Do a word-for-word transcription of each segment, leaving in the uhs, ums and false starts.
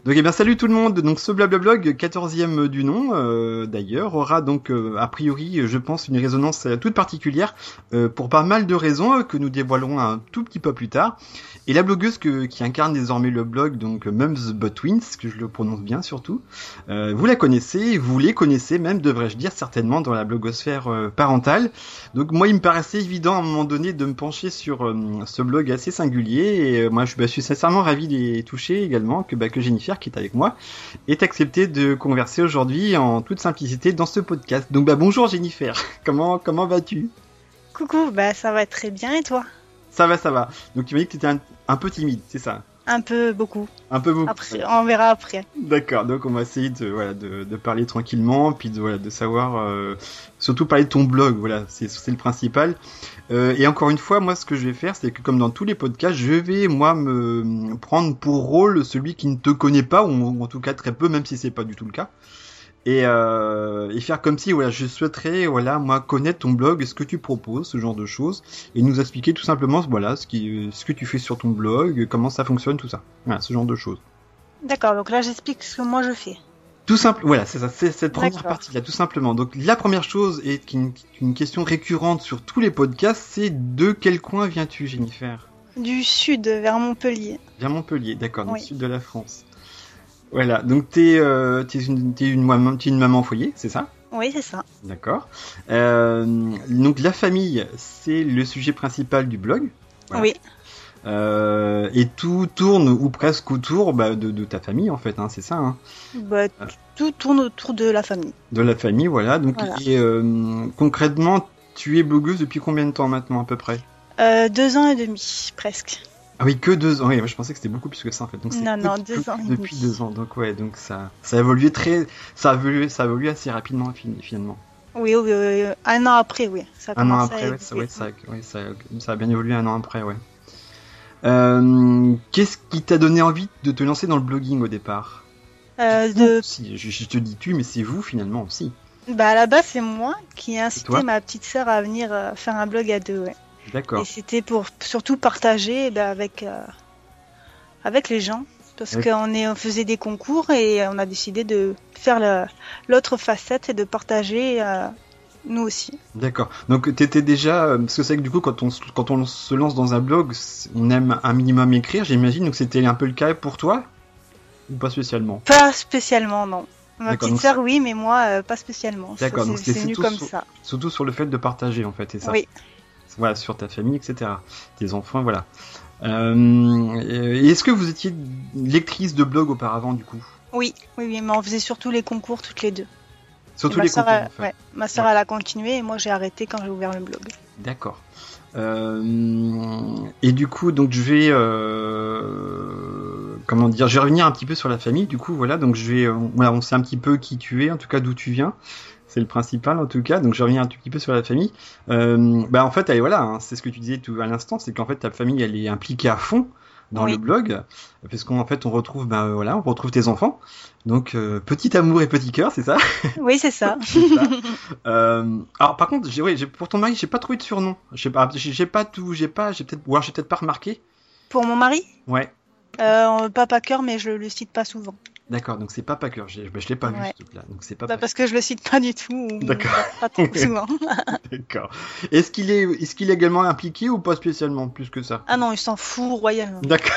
Donc eh bien salut tout le monde. Donc ce Blablablog, quatorzième du nom euh, d'ailleurs, aura donc euh, a priori, je pense, une résonance euh, toute particulière euh, pour pas mal de raisons euh, que nous dévoilerons un tout petit peu plus tard. Et la blogueuse que, qui incarne désormais le blog, donc Mums But Twins, que je le prononce bien surtout, euh, vous la connaissez, vous les connaissez même, devrais-je dire, certainement dans la blogosphère euh, parentale. Donc moi il me paraissait évident à un moment donné de me pencher sur euh, ce blog assez singulier, et euh, moi je, bah, je suis sincèrement ravi d'y toucher également, que, bah, que Jennifer, qui est avec moi, ait accepté de converser aujourd'hui en toute simplicité dans ce podcast. Donc bah bonjour Jennifer, comment, comment vas-tu ? Coucou, bah ça va très bien, et toi ? Ça va, ça va. Donc tu m'as dit que tu étais un, un peu timide, c'est ça ? Un peu beaucoup. Un peu beaucoup. Après, on verra après. D'accord, donc on va essayer de voilà de, de parler tranquillement, puis de voilà de savoir euh, surtout parler de ton blog, voilà, c'est c'est le principal. Euh, et encore une fois, moi ce que je vais faire, c'est que comme dans tous les podcasts, je vais moi me prendre pour rôle celui qui ne te connaît pas, ou en tout cas très peu, même si c'est pas du tout le cas. Et, euh, et faire comme si voilà, je souhaiterais voilà moi connaître ton blog, ce que tu proposes, ce genre de choses, et nous expliquer tout simplement voilà ce qui ce que tu fais sur ton blog, comment ça fonctionne, tout ça. Voilà, ce genre de choses. D'accord, donc là j'explique ce que moi je fais. Tout simple, voilà, c'est ça, c'est cette première D'accord. partie là, tout simplement. Donc la première chose est une, une question récurrente sur tous les podcasts, c'est de quel coin viens-tu, Jennifer ? Du sud vers Montpellier. Vers Montpellier, d'accord, dans Oui. le sud de la France. Voilà, donc t'es, euh, t'es une, t'es une maman, t'es une maman au foyer, c'est ça ? Oui, c'est ça. D'accord. Euh, donc la famille, c'est le sujet principal du blog. Voilà. Oui. Euh, et tout tourne ou presque autour bah, de, de ta famille en fait, hein, c'est ça. Hein. Bah, t- tout tourne autour de la famille. De la famille, voilà. Donc Voilà. et, euh, concrètement, tu es blogueuse depuis combien de temps maintenant à peu près ? Euh, deux ans et demi, presque. Ah oui, que deux ans. Oui, moi, je pensais que c'était beaucoup plus que ça en fait. Donc c'est Non, que non, depuis- deux ans et depuis demi. deux ans. Donc ouais, donc ça, ça a évolué très, ça a évolué, ça a évolué assez rapidement fin- finalement. Oui, oui, oui, oui. Un an après, oui. Ça a Un an commencé à après, ouais, ça, évoluer. ouais, ça, ouais, ça, ça a bien évolué un an après, ouais. Euh, qu'est-ce qui t'a donné envie de te lancer dans le blogging au départ ? Euh, de... Si, je, je te dis tu, mais c'est vous finalement aussi. Bah, à la base, c'est moi qui ai incité toi ma petite sœur à venir euh, faire un blog à deux, ouais. D'accord. Et c'était pour surtout partager bah, avec, euh, avec les gens. Parce Oui. qu'on est, on faisait des concours et on a décidé de faire le- l'autre facette et de partager euh, nous aussi. D'accord. Donc t'étais déjà, euh, parce que c'est vrai que du coup quand on se- quand on se lance dans un blog, c'est- on aime un minimum écrire, j'imagine. Donc c'était un peu le cas pour toi ou pas spécialement ? Pas spécialement, non. Ma D'accord, petite donc sœur, oui, mais moi, euh, pas spécialement. Ça, D'accord, c'est- donc c'est c'est venu tout comme sur- ça. Surtout sur le fait de partager en fait, c'est ça. Oui. Voilà, sur ta famille, et cetera. Tes enfants, voilà. Euh, et est-ce que vous étiez lectrice de blog auparavant du coup ? oui, oui, oui, mais on faisait surtout les concours toutes les deux. Surtout Et ma les sœur, concours a- en fait. ouais, ma sœur, Ouais. elle a continué et moi, j'ai arrêté quand j'ai ouvert le blog. D'accord. Euh, et du coup, donc je vais, euh, comment dire, je vais revenir un petit peu sur la famille. Du coup, voilà, donc je vais, euh, voilà, on sait un petit peu qui tu es, en tout cas d'où tu viens. C'est le principal en tout cas. Donc je reviens un tout petit peu sur la famille. Euh, bah en fait, allez, voilà, hein, c'est ce que tu disais tout à l'instant, c'est qu'en fait ta famille, elle est impliquée à fond dans Oui. le blog, parce qu'en fait on retrouve, ben voilà, on retrouve tes enfants. Donc euh, petit amour et petit cœur, c'est ça. Oui, c'est ça. C'est ça. Euh, alors par contre, j'ai, ouais, j'ai, pour ton mari, j'ai pas trouvé de surnom. J'ai pas, j'ai, j'ai pas tout, j'ai pas, j'ai peut-être, ou alors j'ai peut-être pas remarqué. Pour mon mari, Ouais. euh, Papa Cœur, mais je le cite pas souvent. D'accord, donc c'est Papa Cœur. J'ai, bah, je l'ai pas vu Ouais. ce truc-là, donc c'est pas. Bah, parce que je le cite pas du tout. ou D'accord. Pas trop souvent. D'accord. Est-ce qu'il est, est-ce qu'il est également impliqué ou pas spécialement plus que ça? Ah non, il s'en fout royalement. D'accord.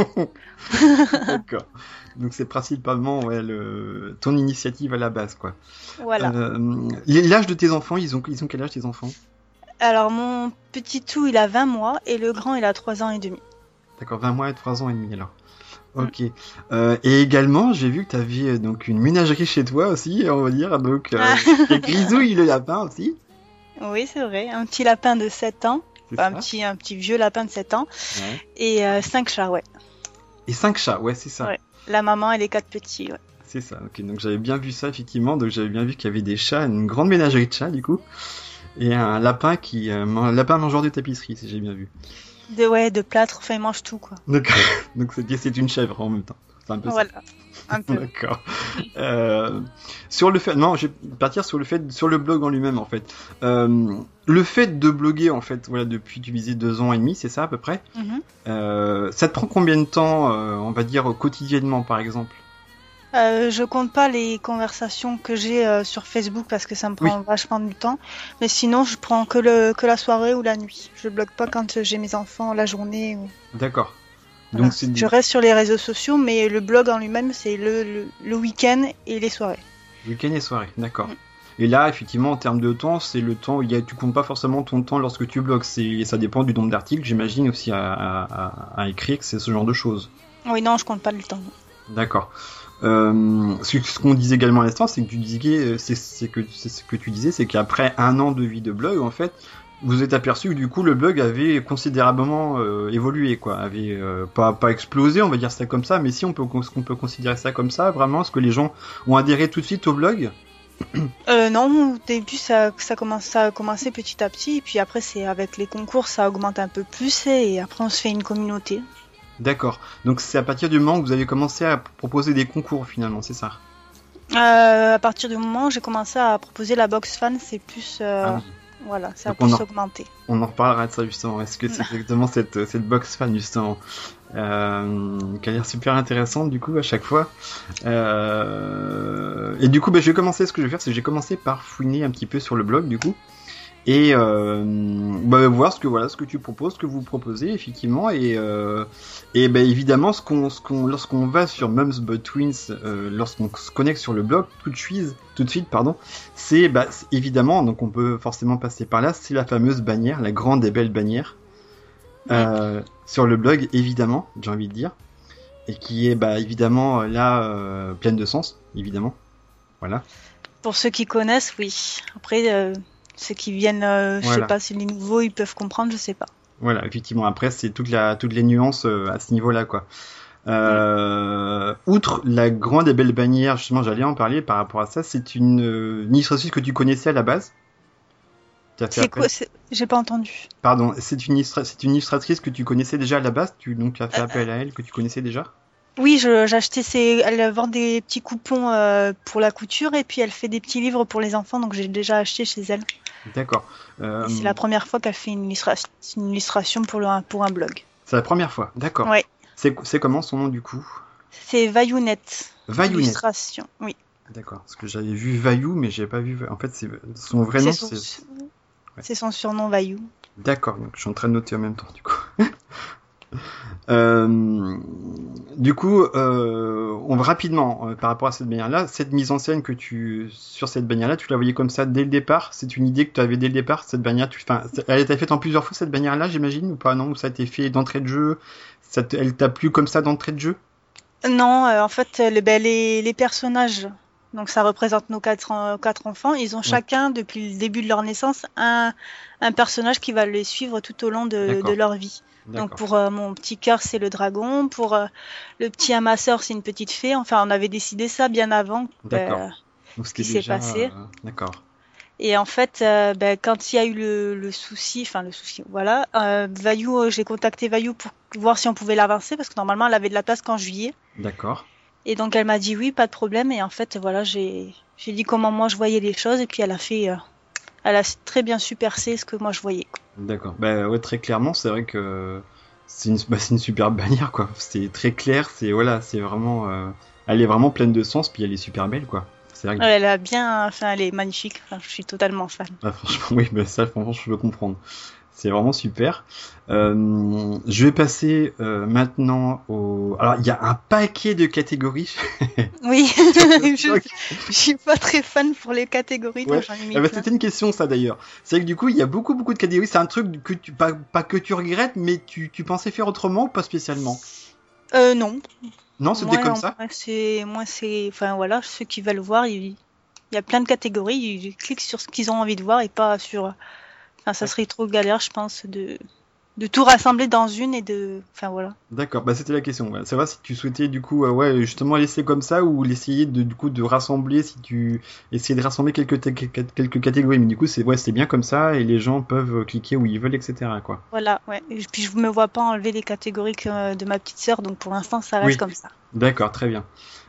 D'accord. Donc c'est principalement ouais, le... ton initiative à la base, quoi. Voilà. Euh, l'âge de tes enfants, ils ont, ils ont quel âge tes enfants? Alors, mon petit tout, il a vingt mois et le grand, il a trois ans et demi. D'accord, vingt mois et trois ans et demi alors. Ok. Mm. Euh, et également, j'ai vu que tu avais donc une ménagerie chez toi aussi, on va dire. Donc, euh, et Grisouille le lapin aussi. Oui, c'est vrai. Un petit lapin de sept ans. Enfin, un petit, un petit vieux lapin de sept ans. Ouais. Et euh, cinq chats, ouais. Et cinq chats, ouais, c'est ça. Ouais. La maman et les quatre petits, ouais. C'est ça, ok. Donc j'avais bien vu ça, effectivement. Donc j'avais bien vu qu'il y avait des chats, une grande ménagerie de chats, du coup. Et un lapin qui, euh, un lapin mangeur de tapisserie, si j'ai bien vu. De, ouais, de plâtre, enfin, il mange tout, quoi. Donc, donc c'est, c'est une chèvre en même temps. C'est un peu voilà. ça. Un peu. D'accord. Euh, sur le fait, non, je vais partir sur le fait, sur le blog en lui-même, en fait. Euh, le fait de bloguer, en fait, voilà, depuis, tu disais deux ans et demi, c'est ça, à peu près. Mm-hmm. Euh, ça te prend combien de temps, euh, on va dire, quotidiennement, par exemple? Euh, je compte pas les conversations que j'ai euh, sur Facebook parce que ça me prend Oui. vachement du temps. Mais sinon, je prends que le que la soirée ou la nuit. Je bloque pas quand j'ai mes enfants la journée. Ou... D'accord. Voilà. Donc c'est Je reste sur les réseaux sociaux, mais le blog en lui-même, c'est le, le, le week-end et les soirées. week-end et soirée, d'accord. Mm. Et là, effectivement, en termes de temps, c'est le temps. Il y a, tu comptes pas forcément ton temps lorsque tu blogs. C'est, ça dépend du nombre d'articles, j'imagine aussi à, à, à, à écrire. C'est ce genre de choses. Oui, non, je compte pas le temps. D'accord. Euh, ce, ce qu'on disait également à l'instant, c'est que tu disais, c'est, c'est que c'est ce que tu disais, c'est qu'après un an de vie de blog, en fait, vous êtes aperçu que du coup le blog avait considérablement euh, évolué, quoi, avait euh, pas pas explosé, on va dire ça comme ça, mais si on peut on peut considérer ça comme ça, vraiment, est-ce que les gens ont adhéré tout de suite au blog? Euh, non, au début, ça, ça, commence, ça a commencé petit à petit, et puis après, c'est avec les concours, ça augmente un peu plus, et après, on se fait une communauté. D'accord. Donc c'est à partir du moment où vous avez commencé à proposer des concours finalement, c'est ça? Euh, à partir du moment où j'ai commencé à proposer la box fan, c'est plus... euh, Ah oui. Voilà, ça a Donc on plus en- augmenté. On en reparlera de ça justement. Est-ce que c'est exactement cette, cette box fan justement euh, qui a l'air super intéressante du coup à chaque fois. Euh, et du coup, bah, je vais commencer. Ce que je vais faire, c'est que j'ai commencé par fouiner un petit peu sur le blog du coup et euh, bah, voir ce que voilà ce que tu proposes, ce que vous proposez effectivement et euh, et ben évidemment ce qu'on ce qu'on lorsqu'on va sur Mums But Twins, euh, lorsqu'on se connecte sur le blog tout de suite tout de suite pardon, c'est bah c'est- évidemment donc on peut forcément passer par là, c'est la fameuse bannière, la grande et belle bannière euh, sur le blog évidemment, j'ai envie de dire, et qui est bah évidemment là euh, pleine de sens évidemment, voilà. Pour ceux qui connaissent, oui. Après, euh, ceux qui viennent, euh, je Voilà. sais pas si les nouveaux, ils peuvent comprendre, je sais pas. Voilà, effectivement. Après, c'est toute la, toutes les nuances euh, à ce niveau-là, quoi. Euh, outre la grande et belle bannière, justement, j'allais en parler par rapport à ça. C'est une, euh, une illustratrice que tu connaissais à la base. Tu as fait C'est appel- quoi c'est- J'ai pas entendu. Pardon, c'est une, illustra- c'est une illustratrice que tu connaissais déjà à la base. Tu donc tu as fait appel à elle que tu connaissais déjà. Oui, je- j'ai acheté ces... Elle vend des petits coupons euh, pour la couture et puis elle fait des petits livres pour les enfants, donc j'ai déjà acheté chez elle. D'accord. Euh, Et c'est la première fois qu'elle fait une, illustra- une illustration pour, le... pour un blog. c'est la première fois. D'accord. Ouais. C'est, c'est comment son nom du coup? C'est Vaillounet. Vaillounet. Illustration, oui. D'accord. Parce que j'avais vu Vaillou, mais j'ai pas vu. En fait, c'est son vrai C'est nom. son... C'est... c'est son surnom Vaillou. D'accord, donc je suis en train de noter en même temps, du coup. euh, du coup, euh, on va rapidement, euh, par rapport à cette bannière-là, cette mise en scène que tu, sur cette bannière-là, tu la voyais comme ça dès le départ? C'est une idée que tu avais dès le départ, cette bannière, tu, enfin, elle a été faite en plusieurs fois, cette bannière-là, j'imagine, ou pas? Non, ou ça a été fait d'entrée de jeu? Ça te- elle t'a plu comme ça d'entrée de jeu? Non, euh, en fait, le, ben, les, les personnages, donc ça représente nos quatre, en- quatre enfants, ils ont chacun, depuis le début de leur naissance, un, un personnage qui va les suivre tout au long de, D'accord. de leur vie. D'accord. Donc pour euh, mon petit cœur, c'est le dragon, pour euh, le petit amasseur, c'est une petite fée. Enfin, on avait décidé ça bien avant. D'accord. euh, Donc, ce c'était qui s'est déjà, passé. euh, d'accord. Et en fait, euh, ben, quand il y a eu le, le souci, enfin le souci, voilà, euh, Vaillou, euh, j'ai contacté Vaillou pour voir si on pouvait l'avancer, parce que normalement, elle avait de la place qu'en juillet. D'accord. Et donc elle m'a dit oui, pas de problème. Et en fait, voilà, j'ai j'ai dit comment moi je voyais les choses, et puis elle a fait, euh, elle a très bien su percer ce que moi je voyais. D'accord. Bah ouais, très clairement, c'est vrai que c'est une, bah, c'est une superbe bannière, quoi. C'est très clair, c'est voilà, c'est vraiment, euh, elle est vraiment pleine de sens, puis elle est super belle, quoi. C'est vrai que, Elle a bien, enfin, elle est magnifique. Enfin, je suis totalement fan. ah, franchement, oui, bah, ça, franchement, je peux comprendre. C'est vraiment super. Euh, je vais passer euh, maintenant au. Alors, il y a un paquet de catégories. Oui, le je, blog. je suis pas très fan pour les catégories, donc Ouais. j'en ai mis Ah bah, plein. c'était une question, ça d'ailleurs. C'est vrai que du coup, il y a beaucoup, beaucoup de catégories. C'est un truc que tu, pas, pas que tu regrettes, mais tu, tu pensais faire autrement ou pas spécialement? Euh, non. Non, c'était Moi, comme non, ça. moi, c'est, moi, c'est, enfin voilà, ceux qui veulent voir, il, il y a plein de catégories, ils cliquent sur ce qu'ils ont envie de voir et pas sur. Enfin, ça serait trop galère, je pense, de de tout rassembler dans une et de, enfin voilà. D'accord, bah c'était la question. Voilà. Savoir si tu souhaitais du coup, euh, ouais, justement laisser comme ça ou l'essayer de du coup de rassembler, si tu essayer de rassembler quelques ta- quelques catégories. Mais du coup, c'est ouais, c'est bien comme ça et les gens peuvent cliquer où ils veulent, et cetera. Quoi. Voilà, ouais. Et puis je me vois pas enlever les catégories que- de ma petite sœur, donc pour l'instant ça reste Oui. comme ça. D'accord, très bien.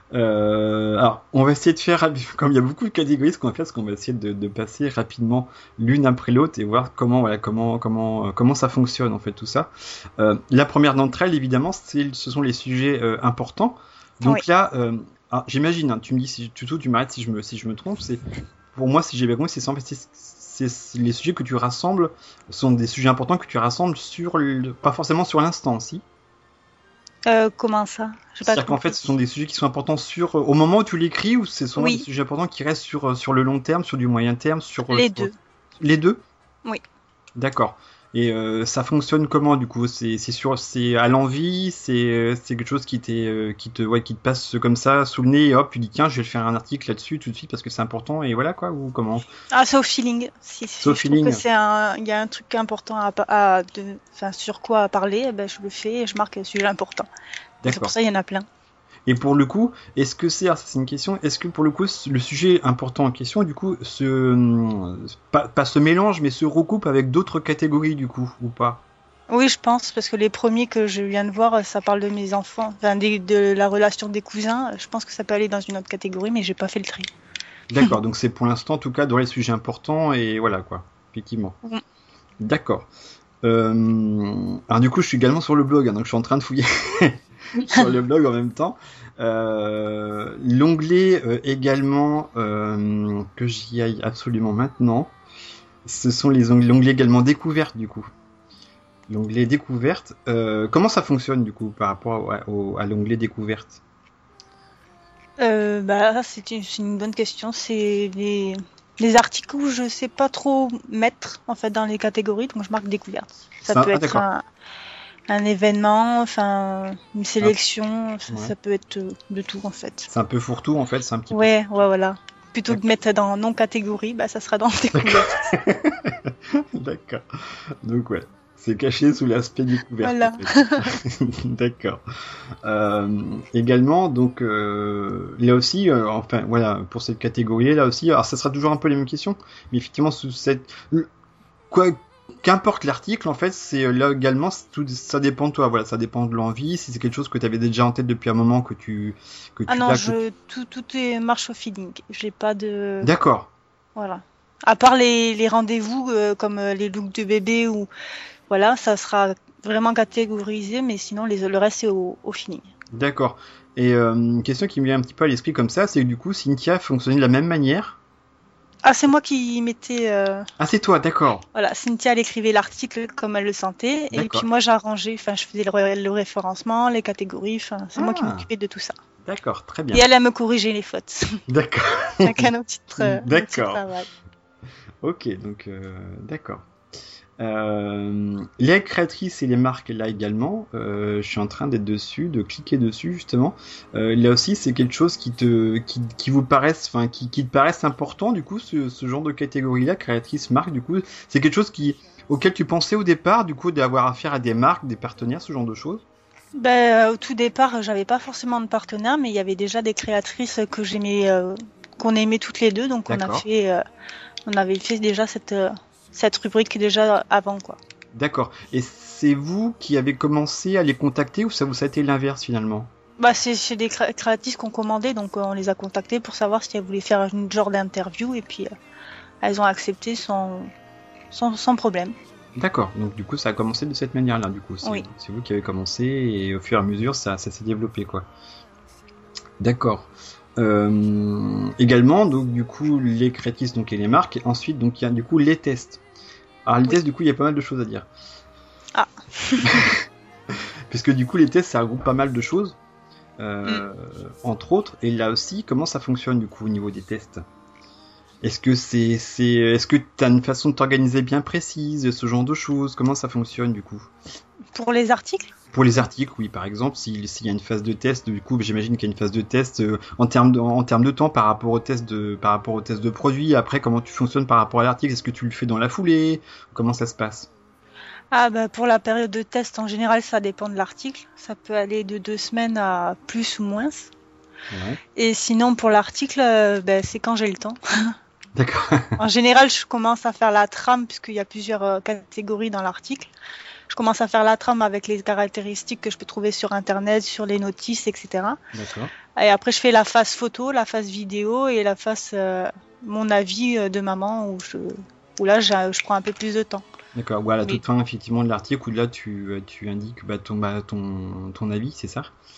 Euh, alors, on va essayer de faire, comme il y a beaucoup de catégories, ce qu'on va faire, c'est qu'on va essayer de, de passer rapidement l'une après l'autre et voir comment, voilà, comment, comment, euh, comment ça fonctionne en fait tout ça. Euh, la première d'entre elles, évidemment, c'est, ce sont les sujets euh, importants. Donc Oui. là, euh, Ah, j'imagine, hein, tu me dis, si, tuto, tu m'arrêtes si je me, si je me trompe, c'est, pour moi, si j'ai bien compris, c'est, sans- c'est, c'est- c'est les sujets que tu rassembles sont des sujets importants que tu rassembles sur le, pas forcément sur l'instant, si. Euh, comment ça? J'ai pas C'est-à-dire qu'en fait, compris. ce sont des sujets qui sont importants sur, au moment où tu l'écris, ou c'est souvent des Oui, sujets importants qui restent sur, euh, sur le long terme, sur du moyen terme, sur, euh, les sur- deux. les deux? Oui. D'accord. Et euh, ça fonctionne comment du coup? C'est c'est sur c'est à l'envie, c'est euh, c'est quelque chose qui t'est euh, qui te ouais qui te passe comme ça sous le nez et hop tu dis tiens je vais faire un article là-dessus tout de suite parce que c'est important et voilà quoi ou comment? Ah, c'est au feeling. Si, si Sauf je trouve que feeling. c'est un, il y a un truc important à, pa- à de, enfin, sur quoi à parler, eh ben, je le fais et je marque un sujet important. Et c'est pour D'accord. ça il y en a plein. Et pour le coup, est-ce que c'est ah, ça, c'est une question, est-ce que pour le coup le sujet important en question du coup se hum, pas, pas se mélange mais se recoupe avec d'autres catégories du coup ou pas? Oui, je pense, parce que les premiers que je viens de voir, ça parle de mes enfants, enfin, des- de la relation des cousins. Je pense que ça peut aller dans une autre catégorie, mais j'ai pas fait le tri. D'accord, donc c'est pour l'instant en tout cas dans les sujets importants et voilà quoi, effectivement. Mm. D'accord. Euh, alors du coup, je suis également sur le blog, hein, donc je suis en train de fouiller sur le blog en même temps. Euh, l'onglet euh, également euh, que j'y aille absolument maintenant, ce sont les onglets, l'onglet également découverte du coup. L'onglet découverte, euh, comment ça fonctionne du coup par rapport à, au- à l'onglet découverte? Euh, bah, c'est une, c'est une bonne question. C'est les, les articles où je sais pas trop mettre en fait dans les catégories, donc je marque découverte. Ça Ça, peut ah être d'accord. un, un événement, enfin une Ah, sélection, ça, ouais. ça peut être euh, de tout en fait. C'est un peu fourre-tout en fait, c'est un petit peu. Ouais, ouais, voilà. Plutôt que de D'accord. mettre dans non catégorie, bah ça sera dans découverte. D'accord. Donc ouais, c'est caché sous l'aspect découverte en Voilà. fait. D'accord. Euh, également, donc euh, là aussi, euh, enfin voilà, pour cette catégorie là aussi, alors ça sera toujours un peu les mêmes questions, mais effectivement sous cette, le- quoi, qu'importe l'article, en fait, c'est euh, là également, c'est tout, ça dépend de toi, voilà, ça dépend de l'envie, si c'est quelque chose que tu avais déjà en tête depuis un moment que tu, que Ah tu non, là, que je tout tout est marche au feeling. J'ai pas de d'accord, voilà. À part les, les rendez-vous euh, comme euh, les looks de bébé ou voilà, ça sera vraiment catégorisé, mais sinon les, le reste c'est au, au feeling. d'accord. Et euh, une question qui me vient un petit peu à l'esprit comme ça, c'est que du coup, Cynthia fonctionnait de la même manière. Ah, c'est moi qui mettais euh, Ah, c'est toi, d'accord, voilà, Cynthia elle écrivait l'article comme elle le sentait et puis d'accord. moi j'arrangeais, enfin je faisais le, ré- le référencement, les catégories, enfin c'est moi qui Ah, m'occupais de tout ça. d'accord, très Et bien. elle, elle me corrigeait les fautes. D'accord. Chacun nos petites, euh, nos petits D'accord. travails. Ok, donc euh, d'accord. Euh, les créatrices et les marques là également, euh, je suis en train d'être dessus, de cliquer dessus justement. Euh, là aussi, c'est quelque chose qui te, qui, qui vous paraisse, enfin, qui, qui te paraisse important du coup, ce, ce genre de catégorie-là, créatrice, marque, du coup, c'est quelque chose qui, auquel tu pensais au départ, du coup, d'avoir affaire à des marques, des partenaires, ce genre de choses. Ben, euh, au tout départ, j'avais pas forcément de partenaire, mais il y avait déjà des créatrices que j'aimais, euh, qu'on aimait toutes les deux, donc on a D'accord. fait, euh, on avait fait déjà cette, euh, cette rubrique déjà avant, quoi. D'accord. Et c'est vous qui avez commencé à les contacter ou ça vous a été l'inverse finalement? Bah, c'est c'est des cré- créatrices qu'on commandait, donc euh, on les a contactées pour savoir si elles voulaient faire une genre d'interview, et puis euh, elles ont accepté sans, sans, sans problème. D'accord, donc du coup ça a commencé de cette manière-là, du coup c'est Oui. c'est vous qui avez commencé et au fur et à mesure ça, ça s'est développé quoi. D'accord. Euh, également donc du coup les créatrices donc et les marques, et ensuite donc il y a du coup les tests. Alors les Oui. tests du coup il y a pas mal de choses à dire. Ah. Puisque du coup les tests ça regroupe pas mal de choses, Mm. euh, entre autres, et là aussi comment ça fonctionne du coup au niveau des tests? Est-ce que c'est c'est est-ce que t'as une façon de t'organiser bien précise, ce genre de choses, comment ça fonctionne du coup? Pour les articles? Pour les articles, oui, par exemple, s'il s'il y a une phase de test, du coup, j'imagine qu'il y a une phase de test euh, en termes de, en termes de temps par rapport au test de, par rapport au test de produit. Après, comment tu fonctionnes par rapport à l'article? Est-ce que tu le fais dans la foulée? Comment ça se passe? Ah bah pour la période de test, en général, ça dépend de l'article. Ça peut aller de deux semaines à plus ou moins. Ouais. Et sinon, pour l'article, euh, ben, c'est quand j'ai le temps. D'accord. En général, je commence à faire la trame, puisqu'il y a plusieurs euh, catégories dans l'article. Je commence à faire la trame avec les caractéristiques que je peux trouver sur Internet, sur les notices, et cetera. D'accord. Et après, je fais la phase photo, la phase vidéo et la phase euh, mon avis euh, de maman, où, je, où là, je, je prends un peu plus de temps. D'accord. Ouais, à la Mais toute fin, effectivement, de l'article où là, tu, euh, tu indiques bah, ton, bah, ton, ton avis, c'est ça? mm.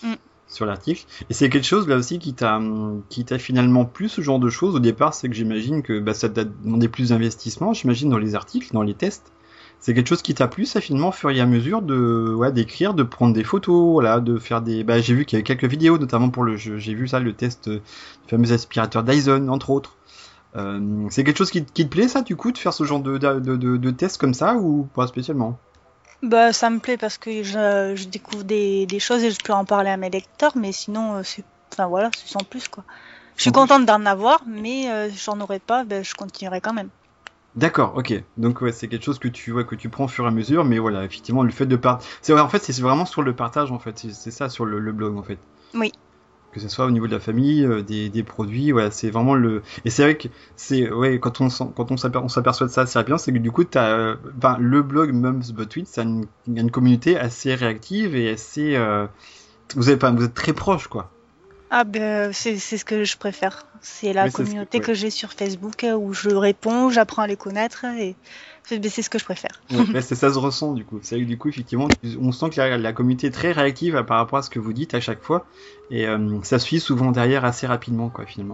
sur l'article. Et c'est quelque chose là aussi qui t'a qui t'a finalement plu, ce genre de choses au départ, c'est que j'imagine que bah, ça t'a demandé plus d'investissement, j'imagine, dans les articles, dans les tests. C'est quelque chose qui t'a plu, ça, finalement, au fur et à mesure de ouais d'écrire, de prendre des photos, voilà, de faire des. Bah j'ai vu qu'il y avait quelques vidéos, notamment pour le jeu. J'ai vu ça, le test euh, du fameux aspirateur Dyson, entre autres. Euh, c'est quelque chose qui, qui te plaît, ça, du coup, de faire ce genre de de de, de, de tests comme ça ou pas spécialement? Bah, ça me plaît parce que je, je découvre des, des choses et je peux en parler à mes lecteurs, mais sinon, euh, c'est, enfin voilà, c'est sans plus quoi. Je suis En plus. contente d'en avoir, mais euh, j'en aurais pas, ben, je continuerai quand même. D'accord, ok. Donc ouais, c'est quelque chose que tu ouais, que tu prends au fur et à mesure, mais voilà, effectivement, le fait de part, c'est vrai, en fait, c'est vraiment sur le partage en fait, c'est c'est ça sur le, le blog en fait. Oui. Que ce soit au niveau de la famille, euh, des, des produits, voilà, c'est vraiment le. Et c'est vrai que c'est ouais, quand on s'en- quand on s'aper- on s'aperçoit de ça assez rapidement, c'est que du coup, t'as, euh, ben, le blog Mums But Tweet, ça a une, il y a une communauté assez réactive et assez. Euh, vous avez pas, vous êtes très proches quoi. Ah ben, c'est c'est ce que je préfère. C'est la Oui, c'est ce que, communauté ouais. que j'ai sur Facebook euh, où je réponds, j'apprends à les connaître et c'est ben, c'est ce que je préfère. Ouais, ouais, c'est ça se ressent du coup. C'est vrai que du coup, effectivement, tu- on sent que la, la communauté est très réactive à- par rapport à ce que vous dites à chaque fois, et euh, ça suit souvent derrière assez rapidement, quoi, finalement.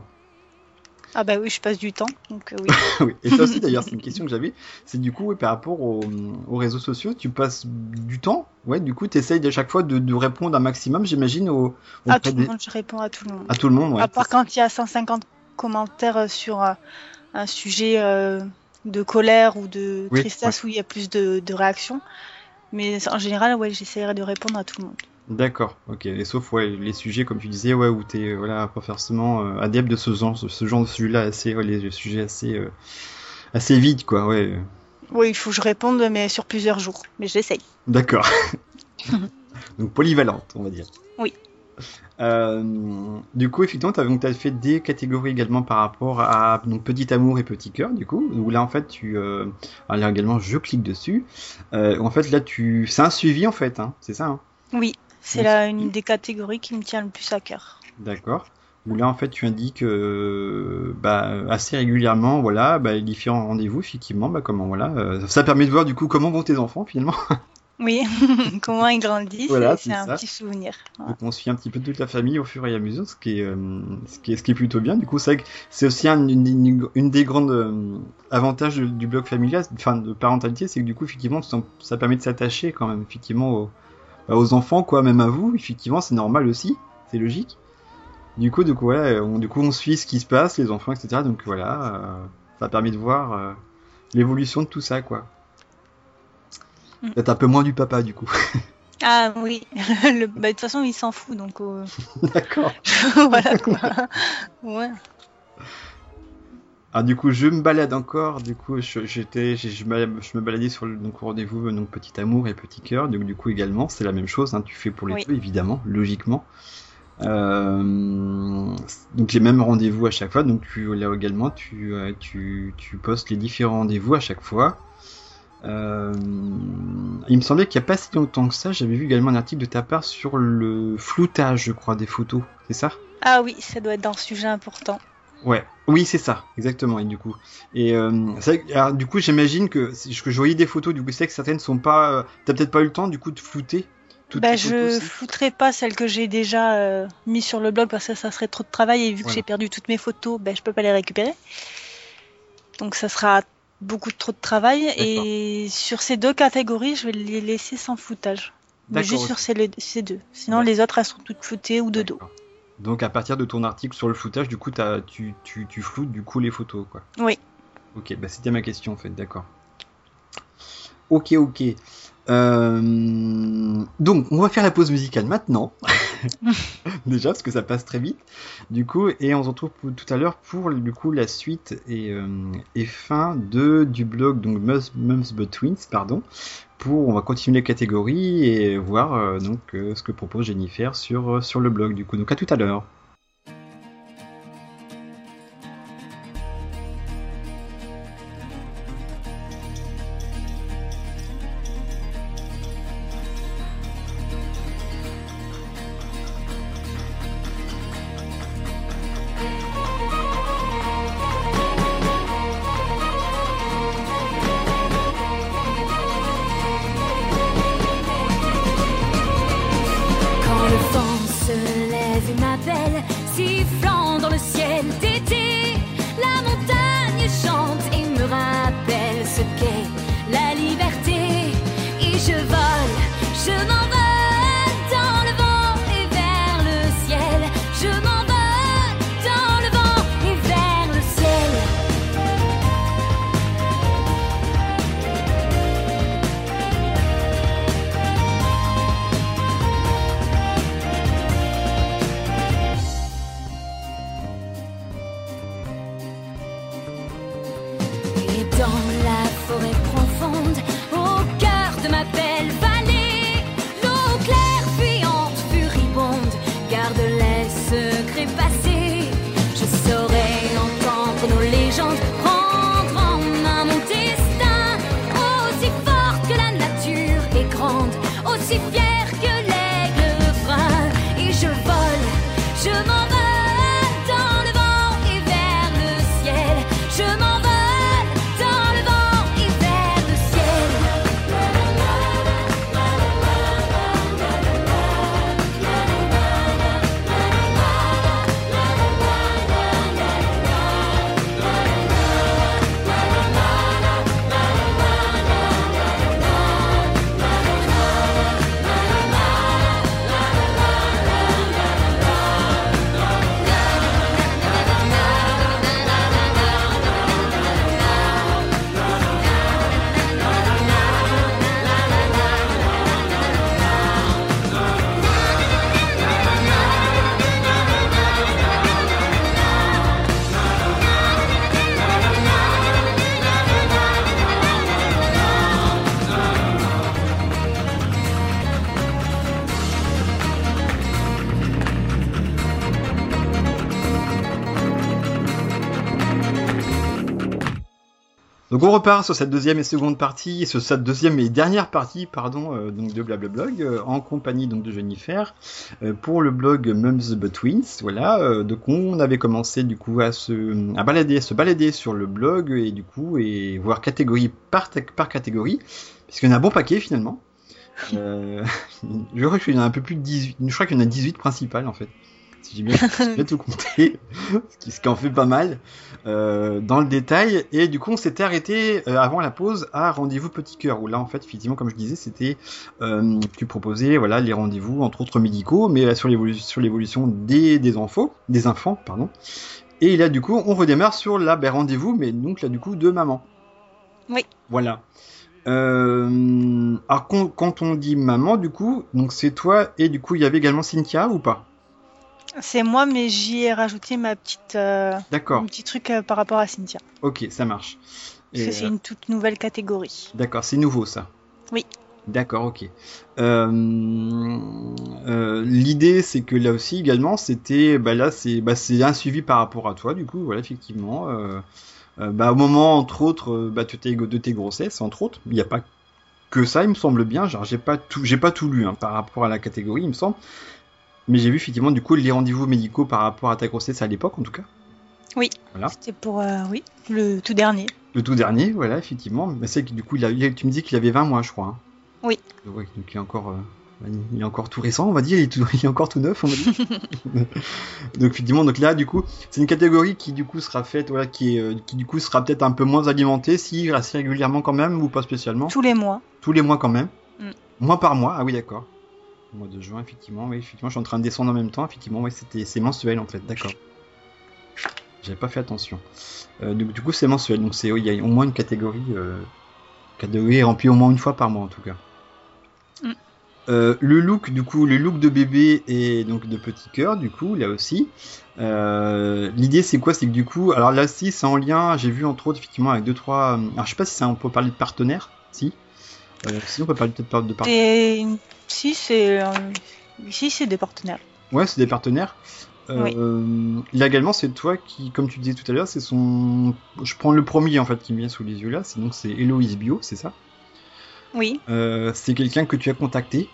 Ah ben oui, je passe du temps, donc euh, Oui. Et ça aussi, oui. d'ailleurs, c'est une question que j'avais, c'est du coup, ouais, par rapport aux, aux réseaux sociaux, tu passes du temps, ouais, du coup, tu essayes à chaque fois de, de répondre un maximum, j'imagine, au, À auprès tout le des, monde, je réponds à tout le monde. à tout le monde, ouais. À part quand il y a cent cinquante commentaires euh, sur euh, un sujet euh, de colère ou de Oui, ouais. tristesse où il y a plus de, de réactions. Mais en général, ouais, j'essaierai de répondre à tout le monde. D'accord, ok. Et sauf, ouais, les sujets, comme tu disais, ouais, où t'es, euh, voilà, pas forcément euh, adepte de ce genre, ce genre de sujet-là, assez, ouais, les sujets assez, euh, assez vides, quoi, ouais. Oui, il faut que je réponde, mais sur plusieurs jours. Mais j'essaye. D'accord. Donc polyvalente, on va dire. Oui. Euh, du coup, effectivement, tu as fait des catégories également par rapport à donc Petit Amour et Petit Cœur, du coup, où là, en fait, tu... Euh, alors là, également, je clique dessus. Euh, en fait, là, tu... C'est un suivi, en fait, hein, c'est ça, hein? Oui, c'est Un là suivi. une des catégories qui me tient le plus à cœur. D'accord. Où là, en fait, tu indiques euh, bah, assez régulièrement, voilà, bah, les différents rendez-vous, effectivement, bah, comment, voilà. Euh, ça permet de voir, du coup, comment vont tes enfants, finalement. Oui, comment ils grandissent Voilà, et c'est c'est un ça. petit souvenir. Donc Voilà. on suit un petit peu toute la famille au fur et à mesure, ce qui est, euh, ce qui est, ce qui est plutôt bien. Du coup, c'est vrai que c'est aussi un, une, une, une des grandes euh, avantages du, du blog familial, enfin de parentalité, c'est que du coup, effectivement, ça, ça permet de s'attacher quand même, effectivement, aux, aux enfants, quoi, même à vous. Effectivement, c'est normal aussi, c'est logique. Du coup, du coup, ouais, on, du coup, on suit ce qui se passe, les enfants, et cetera. Donc voilà, euh, ça permet de voir euh, l'évolution de tout ça, quoi. Mm. Peut-être un peu moins du papa, du coup. Ah oui, Le- bah, de toute façon, il s'en fout, donc euh, D'accord. voilà quoi. Ouais. Ah, du coup, je me balade encore. Du coup, je- j'étais, je, je, me je me baladais sur le donc, rendez-vous, donc Petit Amour et Petit Cœur. Donc, du coup, également, c'est la même chose. Hein, tu fais pour les Oui. deux, évidemment, logiquement. Euh, donc, les mêmes rendez-vous à chaque fois. Donc, tu, là également, tu, euh, tu, tu postes les différents rendez-vous à chaque fois. Euh, il me semblait qu'il n'y a pas si longtemps que ça, j'avais vu également un article de ta part sur le floutage, je crois, des photos. C'est ça? Ah oui, ça doit être dans ce sujet important. Ouais, oui, c'est ça, exactement. Et du coup, et euh, c'est vrai que- alors, du coup, j'imagine que, si- que je voyais des photos. Du coup, c'est vrai que certaines sont pas. euh, T'as peut-être pas eu le temps, du coup, de flouter toutes Bah, les photos. je Si. flouterai pas celles que j'ai déjà euh, mis sur le blog parce que ça serait trop de travail et vu que Voilà. j'ai perdu toutes mes photos, bah, je peux pas les récupérer. Donc ça sera beaucoup trop de travail D'accord. et sur ces deux catégories, je vais les laisser sans floutage. Mais D'accord. juste Ok. sur ces, ces deux. Sinon, Bah, les autres, elles sont toutes floutées ou de dos. d'accord. Donc, à partir de ton article sur le floutage, du coup, t'as, tu, tu, tu floutes du coup les photos, quoi. Oui. Ok, bah c'était ma question en fait, d'accord. Ok, ok. Euh, Donc, on va faire la pause musicale maintenant. Déjà, parce que ça passe très vite. Du coup, et on se retrouve pour- tout à l'heure pour du coup la suite et, euh, et fin de du blog donc Mums, Mums But Twins, pardon. Pour, on va continuer les catégories et voir euh, donc euh, ce que propose Jennifer sur sur le blog. Du coup, donc à tout à l'heure. Quand le vent se sifflant dans le ciel d'été. La montagne chante et me rappelle ce qu'est la liberté. Et je vole, je m'envole dans le vent et vers le ciel. Je m'envole dans le vent et vers le ciel. Et dans la forêt profonde, au cœur de ma belle vallée, l'eau claire, fuyante, furibonde, garde les secrets passés. Je saurais entendre nos légendes, prendre en main mon destin. Aussi forte que la nature est grande, aussi fière que l'aigle brun. Et je vole, je m'envole dans le vent et vers le ciel. Je m'envole dans le vent et vers le ciel. Donc on repart sur cette deuxième et seconde partie, et sur cette deuxième et dernière partie, pardon, euh, donc de Blablablog, euh, en compagnie donc de Jennifer, euh, pour le blog Mums But Twins. Voilà, euh, donc on avait commencé du coup à se, à balader, à se balader sur le blog et du coup et voir catégorie par, par catégorie, puisqu'il y en a un bon paquet finalement. Euh, je crois qu'il y en a un peu plus de dix-huit, je crois qu'il y en a dix-huit principales en fait. Si j'ai bien, j'ai bien tout compté, ce qui, ce qui en fait pas mal, euh, dans le détail. Et du coup, on s'était arrêté euh, avant la pause à Rendez-vous Petit Cœur, où là, en fait, effectivement, comme je disais, c'était, euh, tu proposais, voilà, les rendez-vous, entre autres médicaux, mais euh, sur l'évolution, sur l'évolution des, des enfants, des enfants, pardon. Et là, du coup, on redémarre sur la, ben, rendez-vous, mais donc là, du coup, de maman. Oui. Voilà. Euh, alors, quand, quand on dit maman, du coup, donc c'est toi, et du coup, il y avait également Cynthia ou pas? C'est moi, mais j'y ai rajouté ma petite, euh, D'accord. un petit truc euh, par rapport à Cynthia. Ok, ça marche. Parce Et, que c'est euh, une toute nouvelle catégorie. D'accord, c'est nouveau ça. Oui. D'accord, ok. Euh, euh, l'idée, c'est que là aussi également, c'était, bah là, c'est, bah c'est un suivi par rapport à toi, du coup, voilà, effectivement. Euh, euh, bah au moment, entre autres, euh, bah de tes, de tes grossesses, entre autres, il n'y a pas que ça, il me semble bien. Genre, j'ai pas tout, j'ai pas tout lu hein, par rapport à la catégorie, il me semble. Mais j'ai vu effectivement du coup les rendez-vous médicaux par rapport à ta grossesse à l'époque en tout cas. Oui. Voilà. C'était pour euh, oui le tout dernier. Le tout dernier, voilà effectivement. Mais c'est que du coup il a, il a- tu me dis qu'il avait vingt mois je crois. Hein. Oui. Ouais, donc il est encore, euh, il est encore tout récent on va dire, il est, tout- il est encore tout neuf on va dire. Donc effectivement donc là du coup c'est une catégorie qui du coup sera faite, voilà qui est, euh, qui du coup sera peut-être un peu moins alimentée, si assez régulièrement quand même ou pas spécialement. Tous les mois. Tous les mois quand même. Mm. Mois par mois, ah oui d'accord. Au mois de juin, effectivement, oui, effectivement, je suis en train de descendre en même temps, effectivement, oui, c'était, c'est mensuel en fait, d'accord. J'avais pas fait attention. Euh, du, du coup, c'est mensuel, donc c'est, oui, il y a au moins une catégorie, euh, catégorie remplie au moins une fois par mois en tout cas. Mm. Euh, le look, du coup, le look de bébé et donc de petit cœur, du coup, là aussi. Euh, l'idée, c'est quoi? C'est que du coup, alors là, si, c'est en lien, j'ai vu entre autres, effectivement, avec deux, trois. Alors, je sais pas si ça, on peut parler de partenaires, si. Euh, si, on peut parler peut-être de partenaires. Et si c'est euh, ici c'est des partenaires. Ouais, c'est des partenaires. Euh, Oui. Là également, c'est toi qui, comme tu disais tout à l'heure, c'est son. Je prends le premier en fait qui me vient sous les yeux là. C'est donc c'est Héloïse Bio, c'est ça? Oui. Euh, c'est quelqu'un que tu as contacté.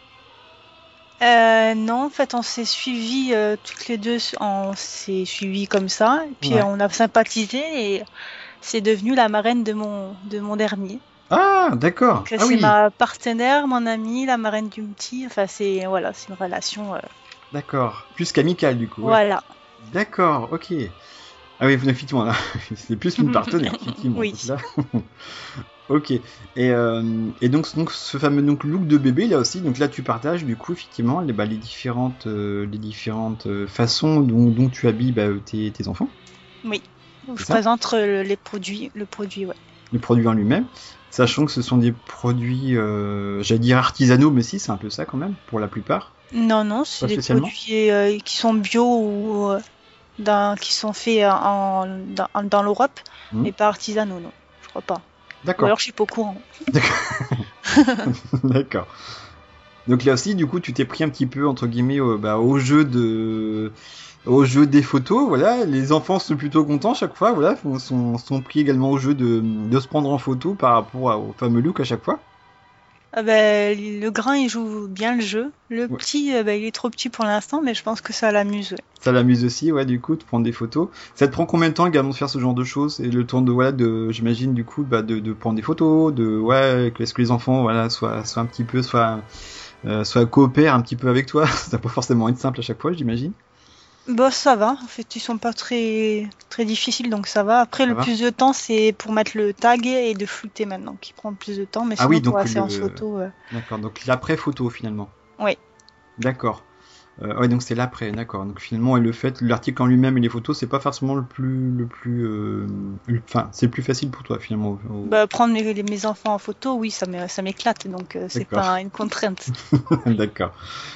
Euh, non, en fait, on s'est suivis euh, toutes les deux, on s'est suivis comme ça, et puis Ouais. euh, on a sympathisé et c'est devenu la marraine de mon de mon dernier. Ah, d'accord. Donc, Ah c'est oui. ma partenaire, mon amie, la marraine du petit. Enfin, c'est voilà, c'est une relation. euh, D'accord. Plus qu'amical du coup. Ouais. Voilà. D'accord, ok. Ah oui, effectivement, là, c'est plus une partenaire, effectivement. Oui. Donc là, ok. Et, euh, et donc, donc, ce fameux donc, look de bébé, là aussi, donc là, tu partages, du coup, effectivement, les, bah, les différentes, euh, les différentes euh, façons dont, dont tu habilles bah, tes, tes enfants. Oui. Donc, C'est je ça présente le, les produits, le produit, ouais. Le produit en lui-même, sachant que ce sont des produits, euh, j'allais dire artisanaux, mais si, c'est un peu ça quand même, pour la plupart. Non, non, Pas c'est des spécialement. produits euh, qui sont bio ou euh, dans, qui sont faits en, dans, dans l'Europe, Mhm. mais pas artisanaux, non. Je crois pas. Ou D'accord. alors je suis pas au courant. D'accord. Donc là aussi, du coup, tu t'es pris un petit peu entre guillemets au, bah, au jeu de, au jeu des photos. Voilà, les enfants sont plutôt contents chaque fois. Voilà, sont, sont pris également au jeu de, de se prendre en photo par rapport à- au fameux look à chaque fois. Ah ben, le grand, il joue bien le jeu. Le Ouais. petit, euh, ben, il est trop petit pour l'instant, mais je pense que ça l'amuse. Ouais. Ça l'amuse aussi, ouais, du coup, de prendre des photos. Ça te prend combien de temps également de faire ce genre de choses? Et le temps de, voilà, de, j'imagine, du coup, bah, de, de prendre des photos, de, ouais, est-ce que les enfants, voilà, soient, soient un petit peu, soit, euh, soit coopèrent un petit peu avec toi. Ça va pas forcément être simple à chaque fois, j'imagine. Bah, ça va. En fait, ils sont pas très, très difficiles, donc ça va. Après, Ça le va? plus de temps, c'est pour mettre le tag et de flouter maintenant, qui prend plus de temps. Mais Ah sinon, oui, pour donc la séance le, photo, euh, d'accord, donc l'après-photo finalement. ouais. D'accord. Euh, ouais, donc c'est l'après, d'accord. Donc finalement, et le fait, l'article en lui-même et les photos, c'est pas forcément le plus, le plus, euh, le- enfin, c'est le plus facile pour toi finalement. au- au- Bah, prendre mes, les- mes enfants en photo, oui, ça m'é- ça m'éclate, donc euh, c'est D'accord. pas une contrainte. D'accord.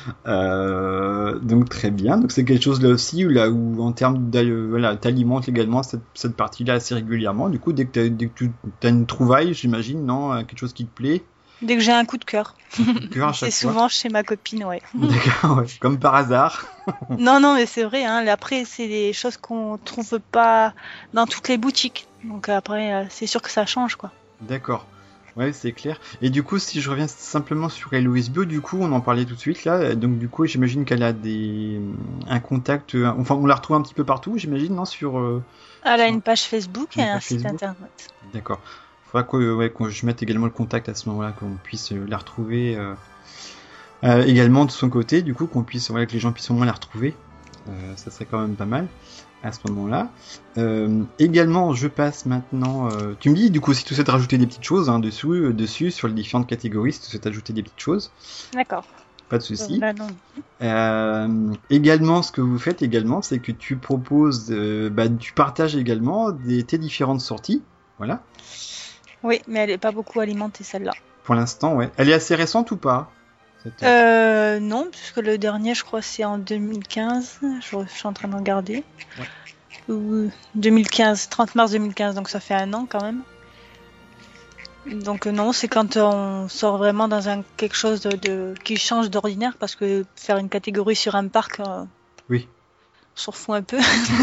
Euh, donc très bien. Donc c'est quelque chose là aussi où, là où en termes d'a- euh, voilà, t'alimentes également cette, cette partie-là assez régulièrement. Du coup, dès que, t'as- dès que tu as une trouvaille, j'imagine, non, euh, quelque chose qui te plaît, Dès que j'ai un coup de cœur. coup de cœur à C'est chaque fois. souvent chez ma copine, ouais. D'accord, ouais. Comme par hasard. Non, non, mais c'est vrai, hein. Après, c'est des choses qu'on trouve pas dans toutes les boutiques. Donc après, euh, c'est sûr que ça change, quoi. D'accord. Ouais, c'est clair. Et du coup, si je reviens simplement sur Héloïse Bio, du coup, on en parlait tout de suite là. Donc du coup, j'imagine qu'elle a des un contact. euh, Enfin, on la retrouve un petit peu partout, j'imagine, non, sur. euh, Elle a sur une page Facebook et une un page site Facebook. internet. D'accord. Faudra que, ouais, que je mette également le contact à ce moment-là, qu'on puisse euh, la retrouver euh, euh, également de son côté, du coup, qu'on puisse, voilà, que les gens puissent au moins la retrouver. Euh, ça serait quand même pas mal à ce moment-là. Euh, également, je passe maintenant. Euh, tu me dis, du coup, si tu souhaites rajouter des petites choses hein, dessous, euh, dessus, sur les différentes catégories, si tu souhaites ajouter des petites choses, D'accord. pas de souci. Là, non. Euh, également, ce que vous faites également, c'est que tu proposes, euh, bah, tu partages également des, tes différentes sorties. Voilà. Oui, mais elle est pas beaucoup alimentée, celle-là. Pour l'instant, ouais. Elle est assez récente ou pas cette- Euh, non, puisque le dernier, je crois, c'est en deux mille quinze. Je, je suis en train de regarder. Ouais. Ou deux mille quinze, trente mars deux mille quinze, donc ça fait un an quand même. Donc euh, non, c'est quand on sort vraiment dans un quelque chose de, de- qui change d'ordinaire, parce que faire une catégorie sur un parc, euh, Oui. on s'en fout un peu.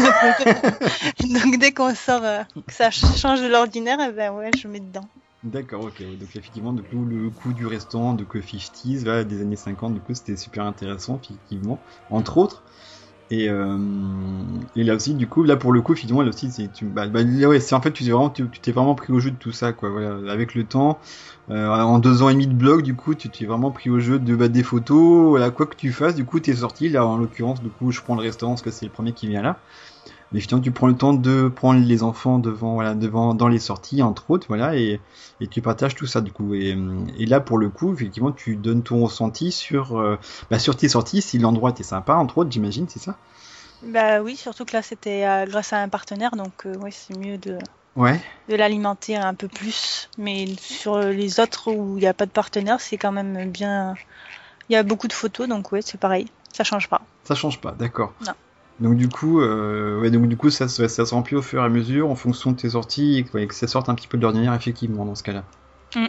Donc dès qu'on sort, euh, que ça change de l'ordinaire, eh ben ouais, je mets dedans. D'accord, ok. ouais. Donc effectivement, du coup, le coup du restaurant de que cinquante, voilà, des années cinquante, du coup, c'était super intéressant, effectivement, entre autres. Et, euh, et là aussi, du coup, là pour le coup, effectivement, là aussi, c'est, tu, bah, bah, là, ouais, c'est en fait, tu t'es vraiment, tu, tu t'es vraiment pris au jeu de tout ça, quoi. Voilà, avec le temps, euh, en deux ans et demi de blog, du coup, tu t'es vraiment pris au jeu de bah, des photos, voilà, quoi que tu fasses, du coup, t'es sorti. Là, en l'occurrence, du coup, je prends le restaurant parce que c'est le premier qui vient là. Mais finalement, tu prends le temps de prendre les enfants devant, voilà, devant, dans les sorties, entre autres, voilà, et, et tu partages tout ça, du coup. Et, et là, pour le coup, effectivement, tu donnes ton ressenti sur, euh, bah, sur tes sorties, si l'endroit était sympa, entre autres, j'imagine, c'est ça? Bah oui, surtout que là c'était euh, grâce à un partenaire, donc euh, oui, c'est mieux de, Ouais. de l'alimenter un peu plus. Mais sur les autres où il n'y a pas de partenaire, c'est quand même bien. Il y a beaucoup de photos, donc ouais, c'est pareil, ça change pas. Ça change pas, d'accord. Non. Donc du coup, euh, ouais, donc du coup, ça, se- ça se remplit au fur et à mesure, en fonction de tes sorties, et que, ouais, que ça sorte un petit peu de l'ordinaire, effectivement, dans ce cas-là. Mm.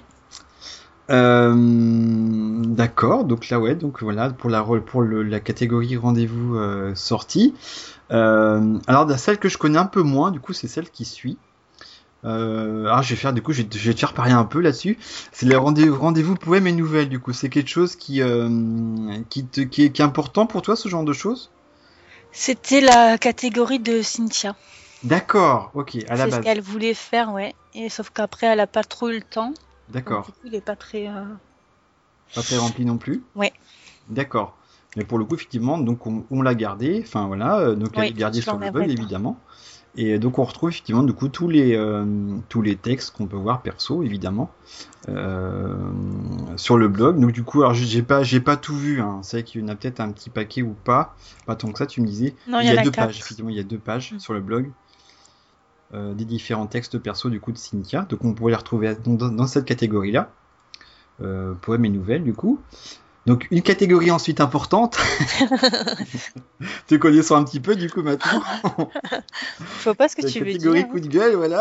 Euh, d'accord, donc là, ouais, donc voilà, pour la, re- pour le, la catégorie rendez-vous euh, sortie. Euh, alors, la- celle que je connais un peu moins, du coup, c'est celle qui suit. Euh, alors, je vais faire, du coup, je vais, te- je vais te faire parler un peu là-dessus. C'est les rendez-vous, rendez-vous poèmes et nouvelles, du coup. C'est quelque chose qui, euh, qui, te, qui, est, qui est important pour toi, ce genre de choses? C'était la catégorie de Cynthia. D'accord, ok, à la C'est ce base. qu'elle voulait faire, ouais. Et sauf qu'après, elle a pas trop eu le temps. Donc, D'accord. du coup, il est pas très. euh, Pas très rempli non plus. Ouais. D'accord. Mais pour le coup, effectivement, donc on, on l'a gardé. Enfin voilà, euh, donc Oui, elle est gardée je sur le l'enlèverai blog pas. évidemment. Et donc on retrouve effectivement du coup tous les euh, tous les textes qu'on peut voir perso évidemment euh, sur le blog. Donc du coup, alors j'ai pas j'ai pas tout vu. Hein. C'est vrai qu'il y en a peut-être un petit paquet ou pas. Pas tant que ça, tu me disais. Non, il il y y a en a deux quatre. pages. Effectivement, il y a deux pages Mm. sur le blog. Euh, des différents textes perso du coup de Cynthia. Donc on pourrait les retrouver dans, dans cette catégorie-là. Euh, poèmes et nouvelles du coup. Donc une catégorie ensuite importante. Te connaissant un petit peu du coup maintenant. Je vois pas ce que La tu veux catégorie dire. coup de gueule, voilà.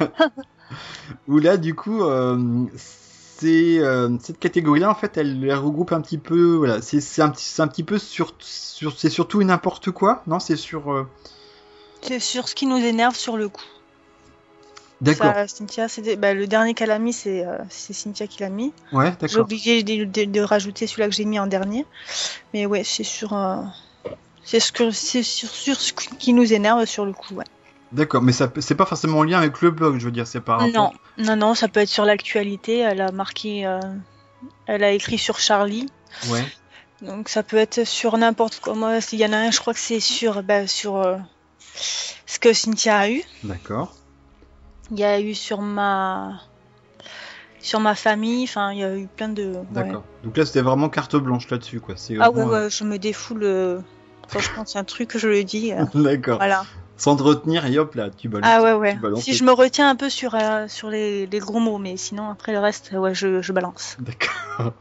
Où là du coup euh, c'est euh, cette catégorie-là en fait elle, elle regroupe un petit peu voilà c'est c'est un petit c'est un petit peu sur sur c'est surtout n'importe quoi non c'est sur euh, C'est sur ce qui nous énerve sur le coup. d'accord Ça, Cynthia, c'est bah, le dernier qu'elle a mis, c'est euh, c'est Cynthia qui l'a mis. ouais J'ai d'accord oublié de, de- de rajouter celui-là que j'ai mis en dernier. Mais ouais, c'est sur, euh, c'est ce que, c'est sur, sur ce qui nous énerve sur le coup. Ouais. d'accord mais ça peut- c'est pas forcément en lien avec le blog je veux dire c'est par rapport Non, non, non, ça peut être sur l'actualité. Elle a marqué, euh, elle a écrit sur Charlie. ouais Donc ça peut être sur n'importe quoi. Moi, s'il y en a un, je crois que c'est sur, bah, sur euh, ce que Cynthia a eu. d'accord Il y a eu sur ma, sur ma famille. Enfin, il y a eu plein de. Ouais. d'accord donc là c'était vraiment carte blanche là-dessus quoi c'est Ah ouais, vraiment, euh, ouais, je me défoule. euh, Franchement, c'est un truc que je le dis. euh, d'accord Voilà. sans te retenir et hop là tu balances Ah ouais, ouais. tu balances Si le- je me retiens un peu sur, euh, sur les, les gros mots, mais sinon, après le reste, ouais, je, je balance. D'accord.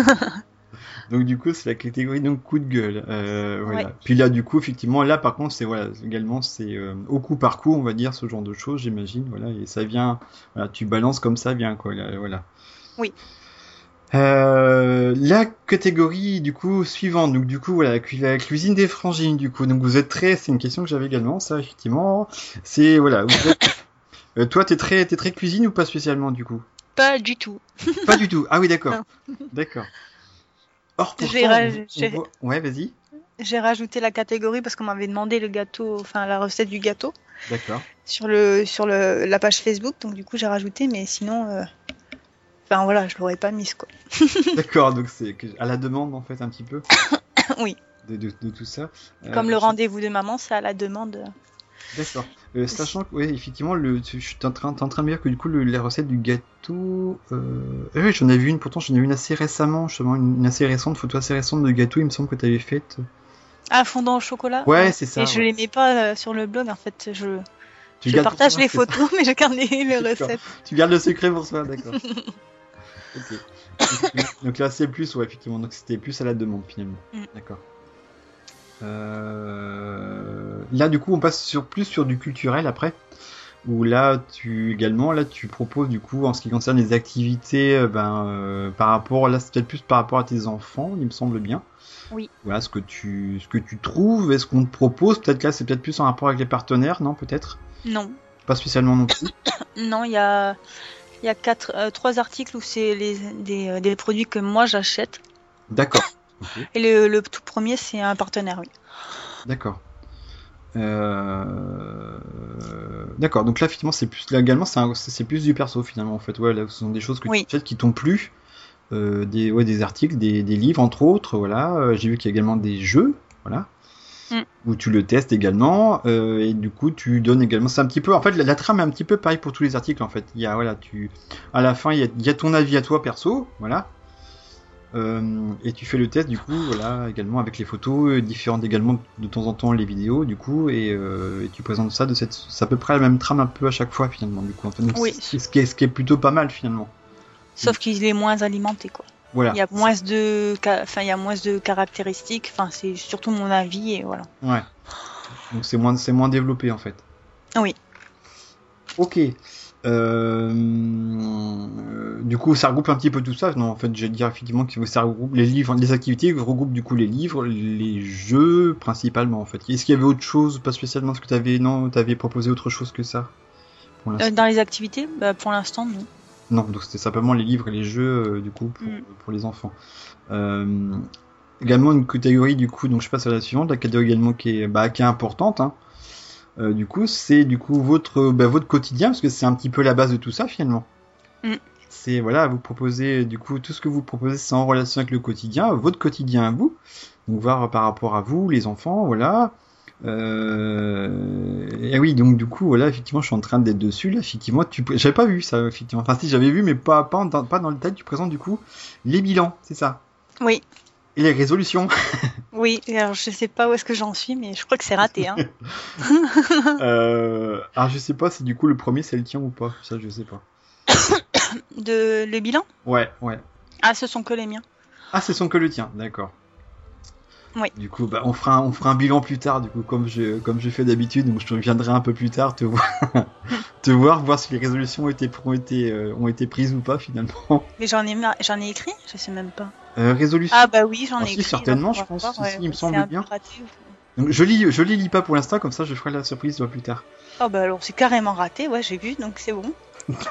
Donc du coup c'est la catégorie donc coup de gueule. Euh, voilà. Ouais. Puis là du coup effectivement là par contre c'est voilà également c'est euh, au coup par coup on va dire ce genre de choses j'imagine voilà et ça vient voilà tu balances comme ça vient quoi là, voilà. Oui. Euh, la catégorie du coup suivante donc du coup voilà la, cu- la cuisine des frangines du coup donc vous êtes très c'est une question que j'avais également ça effectivement c'est voilà vous êtes euh, toi t'es très t'es très cuisine ou pas spécialement du coup Pas du tout. pas du tout ah oui d'accord d'accord or J'ai pourtant ra- on- on j'ai- voit- ouais vas-y J'ai rajouté la catégorie parce qu'on m'avait demandé le gâteau, enfin la recette du gâteau d'accord sur le sur le la page Facebook, donc du coup j'ai rajouté, mais sinon, euh, enfin voilà, je l'aurais pas mise quoi. d'accord donc c'est que- à la demande en fait un petit peu Oui. de, de, de tout ça Euh, Comme le je- rendez-vous de maman, c'est à la demande. d'accord Euh, sachant que, ouais, effectivement, le, tu- je suis en train, t'es en train de me dire que du coup, le, la recette du gâteau. Euh... eh oui, j'en ai vu une, pourtant, j'en ai vu une assez récemment, justement, une, une assez récente, photo assez récente de gâteau, il me semble que t'avais faite. Ah, fondant au chocolat. Ouais, c'est ça. Et je ouais. les mets pas euh, sur le blog en fait. Je, Tu je gardes pour partage toi, les c'est ça. photos, mais je garde les, les D'accord. recettes. Tu gardes le secret pour soi, d'accord. Ok. Donc là, c'est plus, ouais, effectivement, donc c'était plus à la demande finalement. Mm. D'accord. Euh... Là, du coup, on passe sur plus sur du culturel après. Où là, tu également, là, tu proposes du coup, en ce qui concerne les activités, euh, ben, euh, par rapport, là, c'est peut-être plus par rapport à tes enfants, il me semble bien. Oui. Voilà, ce que tu, ce que tu trouves, et ce qu'on te propose, peut-être là, c'est peut-être plus en rapport avec les partenaires, non, peut-être? Non, Pas spécialement non plus. non, il y a il y a quatre, euh, trois articles où c'est les des, euh, des produits que moi j'achète. D'accord. Ok. Et le, le tout premier, c'est un partenaire, oui. D'accord. Euh... D'accord. Donc là, effectivement, c'est plus là également, c'est un- c'est c'est plus du perso finalement en fait. Ouais, là, ce sont des choses que Oui. tu fais qui t'ont plu, euh, des ouais, des articles, des, des livres entre autres. Voilà. Euh, J'ai vu qu'il y a également des jeux. Voilà. Mm. Où tu le testes également euh, et du coup tu donnes également. C'est un petit peu. En fait, la, la trame est un petit peu pareil pour tous les articles en fait. Il y a voilà, tu à la fin il y a, il y a ton avis à toi perso. Voilà. Euh, et tu fais le test du coup voilà également avec les photos euh, différentes également de temps en temps les vidéos du coup et, euh, et tu présentes ça de cette c'est à peu près la même trame un peu à chaque fois finalement du coup en fait. Donc, Oui. c'est- ce qui est ce qui est plutôt pas mal finalement Sauf qu'il est moins alimenté, quoi. voilà Il y a moins de, ca- enfin, il y a moins de caractéristiques. Enfin, c'est surtout mon avis et voilà. ouais donc c'est moins c'est moins développé en fait Oui. ok euh, euh, du coup ça regroupe un petit peu tout ça non en fait je vais dire effectivement que ça regroupe les livres les activités regroupent du coup les livres les jeux principalement en fait est-ce qu'il y avait autre chose pas spécialement ce que t'avais non t'avais proposé autre chose que ça pour l'instant Euh, dans les activités, bah, pour l'instant, non. non donc c'était simplement les livres et les jeux euh, du coup pour, Mm. pour les enfants euh, également une catégorie du coup donc je passe à la suivante la catégorie également qui est bah, qui est importante hein. Euh, du coup, c'est du coup votre bah, votre quotidien parce que c'est un petit peu la base de tout ça finalement. Mm. C'est voilà, vous proposez du coup tout ce que vous proposez, c'est en relation avec le quotidien, votre quotidien à vous. Donc voir par rapport à vous, les enfants, voilà. Euh... Et oui, donc du coup, voilà, effectivement, je suis en train d'être dessus. Là, effectivement, tu... j'avais pas vu ça, effectivement. Enfin, si j'avais vu, mais pas pas, en... pas dans le détail. Tu présentes du coup les bilans, c'est ça? Oui. Et les résolutions. Oui. Alors je sais pas où est-ce que j'en suis, mais je crois que c'est raté. Hein. euh... Alors je sais pas si du coup le premier c'est le tien ou pas. Ça, je sais pas. De le bilan? Ouais, ouais. Ah, ce sont que les miens. Ah, ce sont que le tien, d'accord. Oui. Du coup, bah, on fera un, on fera un bilan plus tard, du coup, comme je, comme je fais d'habitude, donc je reviendrai un peu plus tard te voir, te voir, voir si les résolutions ont été, ont été, euh, ont été prises ou pas, finalement. Mais j'en ai, ma- j'en ai écrit? Je sais même pas. Euh, résolution. Ah, bah oui, j'en ai Ah, si, écrit. certainement, donc je on va pense, voir, si, ouais, si, il me c'est semble un bien. peu raté. Donc, je lis, je les lis pas pour l'instant, comme ça, je ferai la surprise euh, plus tard. Oh, bah alors c'est carrément raté, ouais, j'ai vu, donc c'est bon.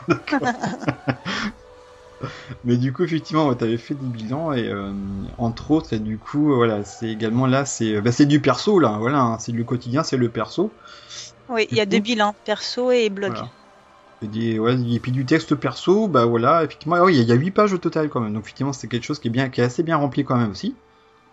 Mais du coup, effectivement, ouais, t'avais fait des bilans et euh, entre autres, et du coup, euh, voilà, c'est également là, c'est, bah, c'est du perso là, voilà, hein, c'est le quotidien, c'est le perso. Oui, il y a Du deux coup, bilans, perso et blog. voilà. Et, des, ouais, et puis du texte perso, bah voilà, effectivement, ah oui, il y a huit pages au total quand même, donc effectivement, c'est quelque chose qui est bien, qui est assez bien rempli quand même aussi.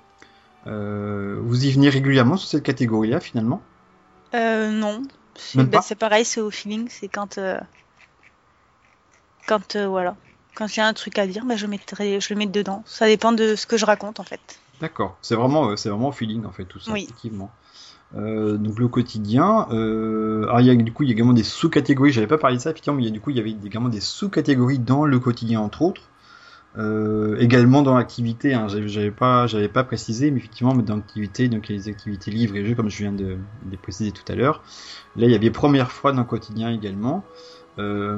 Euh, vous y venez régulièrement sur cette catégorie-là, finalement? Euh, non. C'est, Même bah, pas? c'est pareil, c'est au feeling, c'est quand, euh, quand, euh, voilà. Quand il y a un truc à dire, bah, je mettrai, je le mets dedans. Ça dépend de ce que je raconte, en fait. D'accord, c'est vraiment, euh, c'est vraiment au feeling en fait tout ça, Oui. effectivement. Euh, donc le quotidien, euh, alors il y a du coup il y a également des sous-catégories. J'avais pas parlé de ça effectivement, mais il y a du coup il y avait également des sous-catégories dans le quotidien entre autres. Euh, également dans l'activité, hein, j'avais, j'avais pas, j'avais pas précisé, mais effectivement mais dans l'activité, donc il y a les activités livres et jeux comme je viens de, de les préciser tout à l'heure. Là il y avait première fois dans le quotidien également. Euh,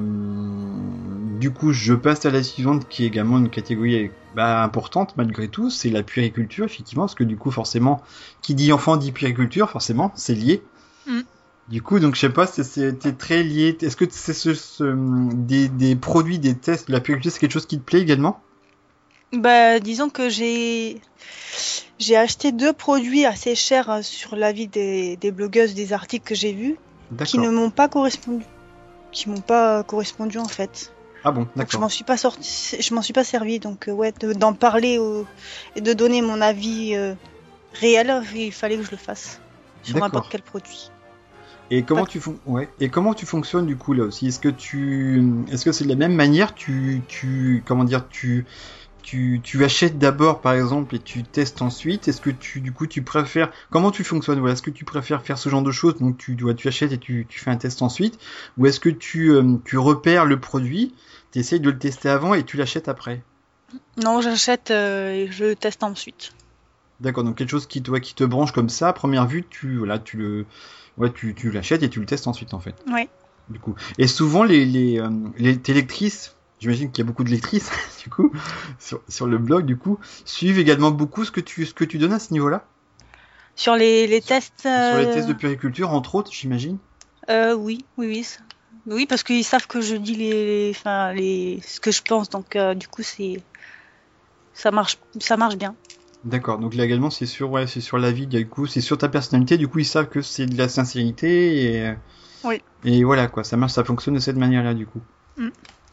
du coup, je passe à la suivante qui est également une catégorie bah, importante malgré tout, c'est la puériculture effectivement, parce que du coup forcément, qui dit enfant dit puériculture, forcément, c'est lié. Mm. Du coup, donc je sais pas, c'est, c'était très lié. Est-ce que c'est ce, ce, des, des produits, des tests de la puériculture, c'est quelque chose qui te plaît également? Bah, disons que j'ai, j'ai acheté deux produits assez chers euh, sur l'avis des, des blogueuses, des articles que j'ai vus, qui D'accord. ne m'ont pas correspondu. Qui m'ont pas correspondu, en fait. Ah bon, Donc je d'accord. m'en suis pas sorti, je m'en suis pas servi. Donc euh, ouais, de- d'en parler au- et de donner mon avis euh, réel, il fallait que je le fasse sur D'accord. n'importe quel produit. Et comment Pas- tu fon- ouais. Et comment tu fonctionnes du coup là aussi? Est-ce que tu, est-ce que c'est de la même manière? Tu, tu, comment dire, tu, tu, tu achètes d'abord par exemple et tu testes ensuite. Est-ce que tu, du coup, tu préfères, comment tu fonctionnes? Voilà, est-ce que tu préfères faire ce genre de choses? Donc tu dois, tu achètes et tu, tu fais un test ensuite, ou est-ce que tu, euh, tu repères le produit, tu essayes de le tester avant et tu l'achètes après? Non, j'achète euh, et je teste ensuite. D'accord, donc quelque chose qui, toi, qui te branche comme ça, à première vue, tu, voilà, tu le, ouais, tu, tu l'achètes et tu le testes ensuite en fait. Ouais. Du coup. Et souvent, les, les, euh, les tes lectrices, j'imagine qu'il y a beaucoup de lectrices, du coup, sur, sur le blog, du coup, suivent également beaucoup ce que tu, ce que tu donnes à ce niveau-là? Sur les, les tests. Sur les euh, tests de puériculture, entre autres, j'imagine? euh, oui, oui, oui. ça- Oui, parce qu'ils savent que je dis les, enfin les, ce que je pense, donc euh, du coup c'est, ça marche, ça marche bien. D'accord, donc là également, c'est sur, ouais, c'est sur la vie, du coup, c'est sur ta personnalité, du coup, ils savent que c'est de la sincérité, et, Oui. et voilà, quoi, ça marche, ça fonctionne de cette manière-là, du coup. Mm.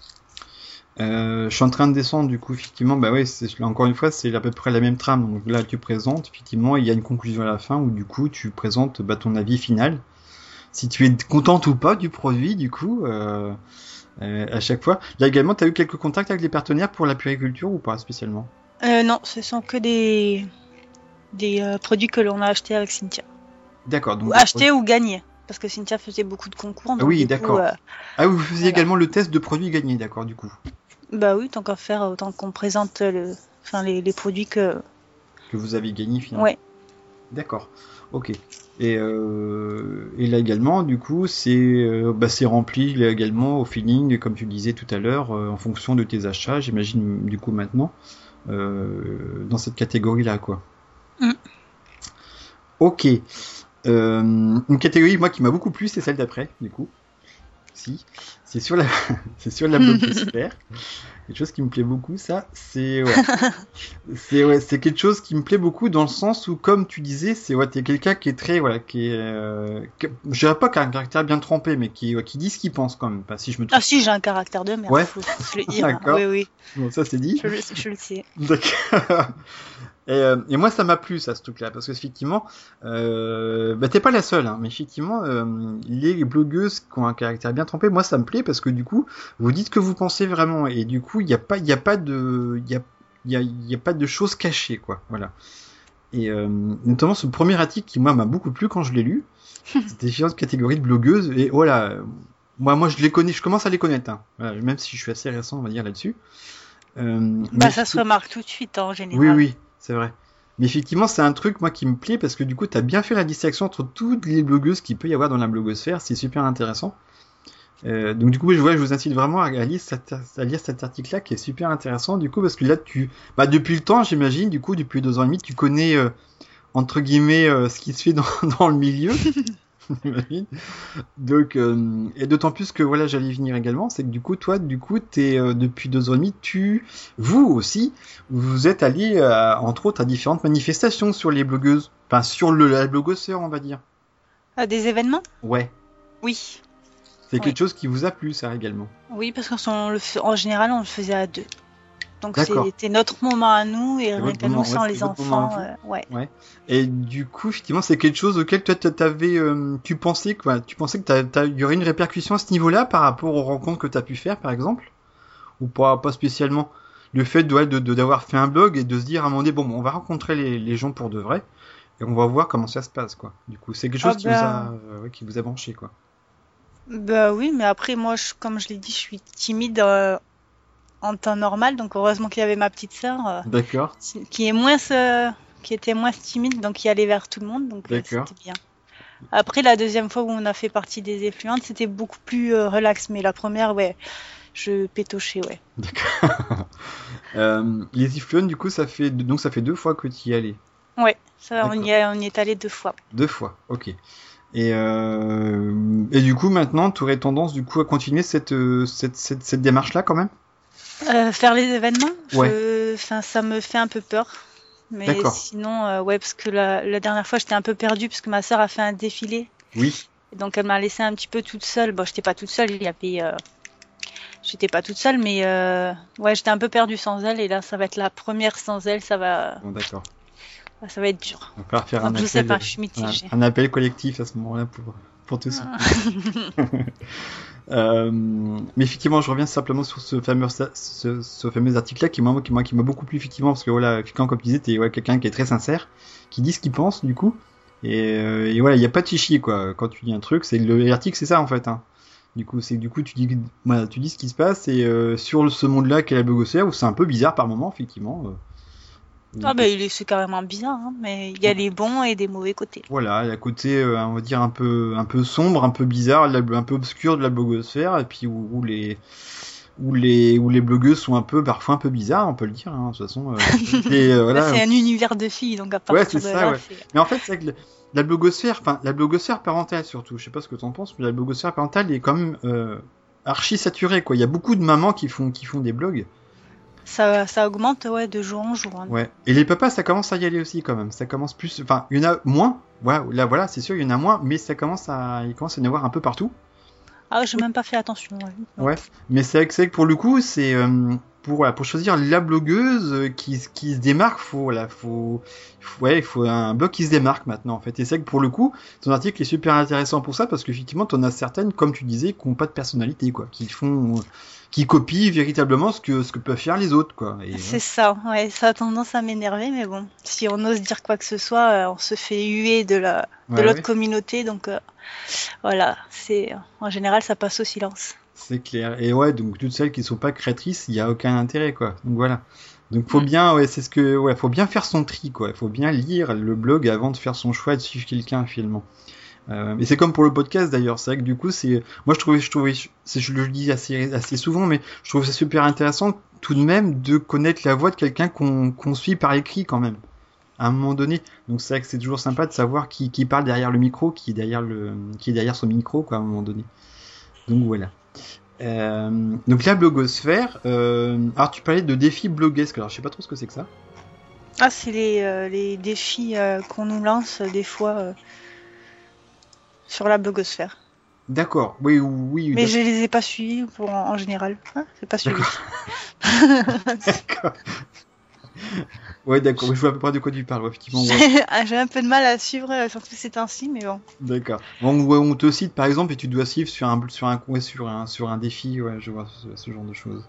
Euh, je suis en train de descendre, du coup, effectivement, bah ouais, c'est, encore une fois, c'est à peu près la même trame. Donc là, tu présentes, effectivement, il y a une conclusion à la fin où, du coup, tu présentes bah, ton avis final. Si tu es contente ou pas du produit, du coup, euh, euh, à chaque fois. Là également, tu as eu quelques contacts avec des partenaires pour la puériculture ou pas spécialement? Euh, non, ce sont que des, des euh, produits que l'on a achetés avec Cynthia. D'accord, donc. Ou achetés ou gagnés. Parce que Cynthia faisait beaucoup de concours. Ah Donc oui, du coup, d'accord. euh, Ah oui, vous faisiez voilà. également le test de produits gagnés, d'accord, du coup. Bah oui, tant qu'à faire, autant qu'on présente le, enfin les, les produits que. Que vous avez gagné finalement. Ouais. D'accord. Ok. Et, euh, et là également, du coup, c'est euh, bah, c'est rempli là également au feeling, comme tu le disais tout à l'heure, euh, en fonction de tes achats, j'imagine du coup maintenant, euh, dans cette catégorie-là, quoi. Mm. Ok. Euh, une catégorie, moi, qui m'a beaucoup plu, c'est celle d'après, du coup. Si. C'est sur la, c'est sur la blogosphère. Quelque chose qui me plaît beaucoup, ça, c'est ouais. c'est ouais, c'est quelque chose qui me plaît beaucoup dans le sens où, comme tu disais, c'est ouais, t'es quelqu'un qui est très voilà, qui est, euh, qui, je dirais pas qu'un caractère bien trempé, mais qui ouais, qui dit ce qu'il pense quand même. Pas si je me trompe. Ah si, j'ai un caractère de merde. Ouais. Faut, faut se le dire. D'accord. Oui, oui. Bon, ça c'est dit. Je le, je le sais. D'accord. Et, euh, et moi, ça m'a plu, ça, ce truc-là, parce que effectivement, euh, bah, t'es pas la seule, hein, mais effectivement, euh, les blogueuses qui ont un caractère bien trempé, moi, ça me plaît parce que du coup, vous dites ce que vous pensez vraiment, et du coup, il y a pas, il y a pas de, il y a, il y a, il y a pas de choses cachées, quoi. Voilà. Et euh, notamment ce premier article qui moi m'a beaucoup plu quand je l'ai lu, c'était différentes catégories de blogueuses, et voilà, moi, moi, je les connais, je commence à les connaître, hein, voilà, même si je suis assez récent, on va dire là-dessus. Euh, Bah, ça se remarque tout de suite, hein, en général. Oui, oui. C'est vrai. Mais effectivement, c'est un truc, moi, qui me plaît parce que du coup, t'as bien fait la distinction entre toutes les blogueuses qu'il peut y avoir dans la blogosphère. C'est super intéressant. Euh, donc, du coup, je, ouais, je vous incite vraiment à lire, cet, à lire cet article-là qui est super intéressant, du coup, parce que là, tu, bah, depuis le temps, j'imagine, du coup, depuis deux ans et demi, tu connais, euh, entre guillemets, euh, ce qui se fait dans, dans le milieu. Donc, euh, et d'autant plus que voilà, j'allais y venir également, c'est que du coup, toi, du coup, t'es euh, depuis deux ans et demi, tu, vous aussi, vous êtes allé, euh, entre autres, à différentes manifestations sur les blogueuses, enfin sur le la blogosphère, on va dire. À des événements ? Ouais. Oui. C'est Oui. quelque chose qui vous a plu, ça également. Oui, parce qu'en le f- en général, on le faisait à deux. Donc D'accord. c'était notre moment à nous et rien votre qu'à moment, nous sans ouais, les c'est votre moment enfants. à euh, ouais. Ouais. Et du coup, effectivement, c'est quelque chose auquel toi, t'a- t'avais, euh, tu pensais que, voilà, tu pensais que t'as- t'as- il y aurait une répercussion à ce niveau-là par rapport aux rencontres que t'as pu faire, par exemple, ou pas, pas spécialement. Le fait de, ouais, de, de- d'avoir fait un blog et de se dire à un moment donné, bon, bon, on va rencontrer les, les gens pour de vrai et on va voir comment ça se passe, quoi. Du coup, c'est quelque chose Ah qui vous a, bah, euh, ouais, qui vous a branché, quoi. bah oui, mais après moi, je- comme je l'ai dit, je suis timide euh, en temps normal, donc heureusement qu'il y avait ma petite sœur euh, D'accord, qui qui est moins, euh, qui était moins timide, donc qui allait vers tout le monde, donc euh, d'accord. c'était bien. Après la deuxième fois où on a fait partie des influentes, c'était beaucoup plus euh, relax, mais la première, ouais, je pétochais, ouais. D'accord. Euh, les Iflunes, du coup, ça fait, donc ça fait deux fois que tu y es allé. Ouais, ça, on D'accord. y est, on y est allé deux fois. Deux fois, ok. Et, euh, et du coup, maintenant, tu aurais tendance du coup à continuer cette, euh, cette, cette, cette démarche-là quand même? Euh, faire les événements, Ouais, je... enfin, ça me fait un peu peur. Mais d'accord. sinon, euh, ouais, parce que la, la dernière fois, j'étais un peu perdue parce que ma sœur a fait un défilé. Oui, Et donc, elle m'a laissée un petit peu toute seule. Bon, j'étais pas toute seule, il y avait, euh, j'étais pas toute seule, mais euh, ouais, j'étais un peu perdue sans elle. Et là, ça va être la première sans elle, ça va, bon, d'accord. ça va être dur. On va falloir faire un Donc, je sais appel, pas, je suis un, mitigée. un appel collectif à ce moment-là pour, pour te soutenir. Euh, mais effectivement, je reviens simplement sur ce fameux, ce, ce fameux article-là qui m'a, qui m'a, qui m'a beaucoup plu effectivement parce que voilà, quelqu'un comme tu disais, t'es ouais, quelqu'un qui est très sincère, qui dit ce qu'il pense du coup, et, euh, et voilà, il y a pas de chichi quoi. Quand tu dis un truc, c'est le l'article, c'est ça en fait. Hein. Du coup, c'est du coup tu dis, voilà, tu dis ce qui se passe et euh, sur ce monde-là qu'est la blogosphère où c'est un peu bizarre par moment effectivement. Euh, Ah ben, il est, c'est carrément bizarre, hein, mais il y a les bons et des mauvais côtés. Voilà, il y a un côté, euh, on va dire, un peu, un peu sombre, un peu bizarre, un peu obscur de la blogosphère, et puis où, où les, où les, où les blogueuses sont un peu, parfois un peu bizarres, on peut le dire, hein, de toute façon. Euh, et, euh, voilà. Là, c'est un univers de filles, donc à Ouais, partir c'est de ça, là, ouais. c'est... Mais en fait, c'est que le- la blogosphère, enfin, la blogosphère parentale surtout, je sais pas ce que t'en penses, mais la blogosphère parentale est quand même euh, archi saturée, quoi. Il y a beaucoup de mamans qui font, qui font des blogs. Ça, ça augmente, ouais, de jour en jour. Hein. Ouais. Et les papas, ça commence à y aller aussi quand même. Ça commence plus. Enfin, il y en a moins. Ouais, là, voilà, c'est sûr, il y en a moins, mais ça commence à, il commence à y en avoir un peu partout. Ah, j'ai même pas fait attention. Ouais. Non. Ouais. Mais c'est vrai que, c'est vrai que pour le coup, c'est euh, pour voilà, pour choisir la blogueuse euh, qui qui se démarque, faut voilà, faut, faut ouais, il faut un blog qui se démarque maintenant en fait. Et c'est vrai que pour le coup, ton article est super intéressant pour ça parce qu'effectivement, t'en as certaines, comme tu disais, qui ont pas de personnalité quoi, qui font, qui copient véritablement ce que ce que peuvent faire les autres quoi. Et, C'est ça, ouais, ça a tendance à m'énerver, mais bon, si on ose dire quoi que ce soit, euh, on se fait huer de la de Ouais, l'autre ouais. communauté, donc euh, voilà, c'est en général ça passe au silence. C'est clair. Et ouais, donc toutes celles qui sont pas créatrices, il y a aucun intérêt quoi. Donc voilà. Donc faut Mm. bien, ouais, c'est ce que, ouais, faut bien faire son tri quoi. Faut bien lire le blog avant de faire son choix et de suivre quelqu'un finalement. Euh, et c'est comme pour le podcast d'ailleurs. C'est vrai que du coup, c'est, moi je trouvais, je trouvais, c'est, je le dis assez, assez souvent, mais je trouve ça super intéressant tout de même de connaître la voix de quelqu'un qu'on, qu'on suit par écrit quand même. À un moment donné. Donc c'est vrai que c'est toujours sympa de savoir qui, qui parle derrière le micro, qui est derrière le, qui est derrière son micro quoi à un moment donné. Donc voilà. Euh, donc la blogosphère. Euh, alors tu parlais de défis bloguesques. Alors je sais pas trop ce que c'est que ça. Ah, c'est les, euh, les défis euh, qu'on nous lance euh, des fois euh, sur la blogosphère. D'accord. Oui, oui. Mais d'accord. je les ai pas suivis pour, en, en général. Hein, c'est pas suivi. D'accord. Ouais, d'accord, je vois à peu près de quoi tu parles, ouais, effectivement. Ouais. J'ai un peu de mal à suivre, euh, surtout ces temps-ci, mais bon. D'accord. Bon, ouais, on te cite par exemple et tu dois suivre sur un, sur un, ouais, sur un, sur un défi, ouais, je vois ce, ce genre de choses.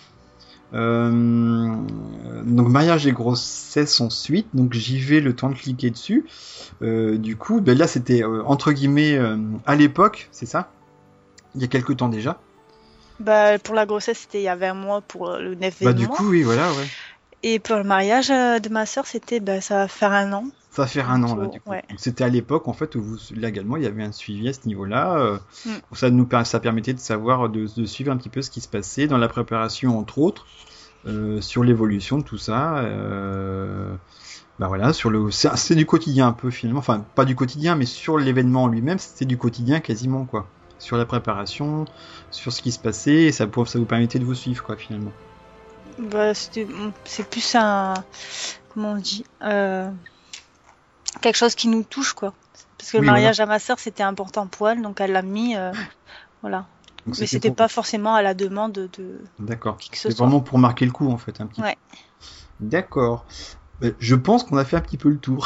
Euh, donc mariage et grossesse ensuite, donc j'y vais le temps de cliquer dessus. Euh, du coup, ben là c'était euh, entre guillemets euh, à l'époque, c'est ça? Il y a quelques temps déjà. Bah, pour la grossesse, c'était il y a vingt mois pour le neuf Bah du coup, oui, voilà, ouais. Et pour le mariage euh, de ma sœur, c'était, bah, ça va faire un an. Ça va faire un an là, du coup. Ouais. Donc, c'était à l'époque en fait où vous, là également il y avait un suivi à ce niveau-là. Euh, Mm. ça nous per- ça permettait de savoir, de, de suivre un petit peu ce qui se passait dans la préparation entre autres, euh, sur l'évolution de tout ça. Euh, bah voilà, sur le, c'est, c'est du quotidien un peu finalement, enfin pas du quotidien, mais sur l'événement en lui-même, c'est du quotidien quasiment quoi. Sur la préparation, sur ce qui se passait, et ça, pour- ça vous permettait de vous suivre quoi finalement. Bah, c'était- c'est plus un, comment on dit, euh, quelque chose qui nous touche, quoi. Parce que Oui, le mariage à ma sœur, c'était important pour elle, donc elle l'a mis, euh, voilà. Donc, Mais c'était pour- pas forcément à la demande de D'accord. qui que ce C'est soit. vraiment pour marquer le coup en fait un petit Ouais. peu. D'accord. Euh, Je pense qu'on a fait un petit peu le tour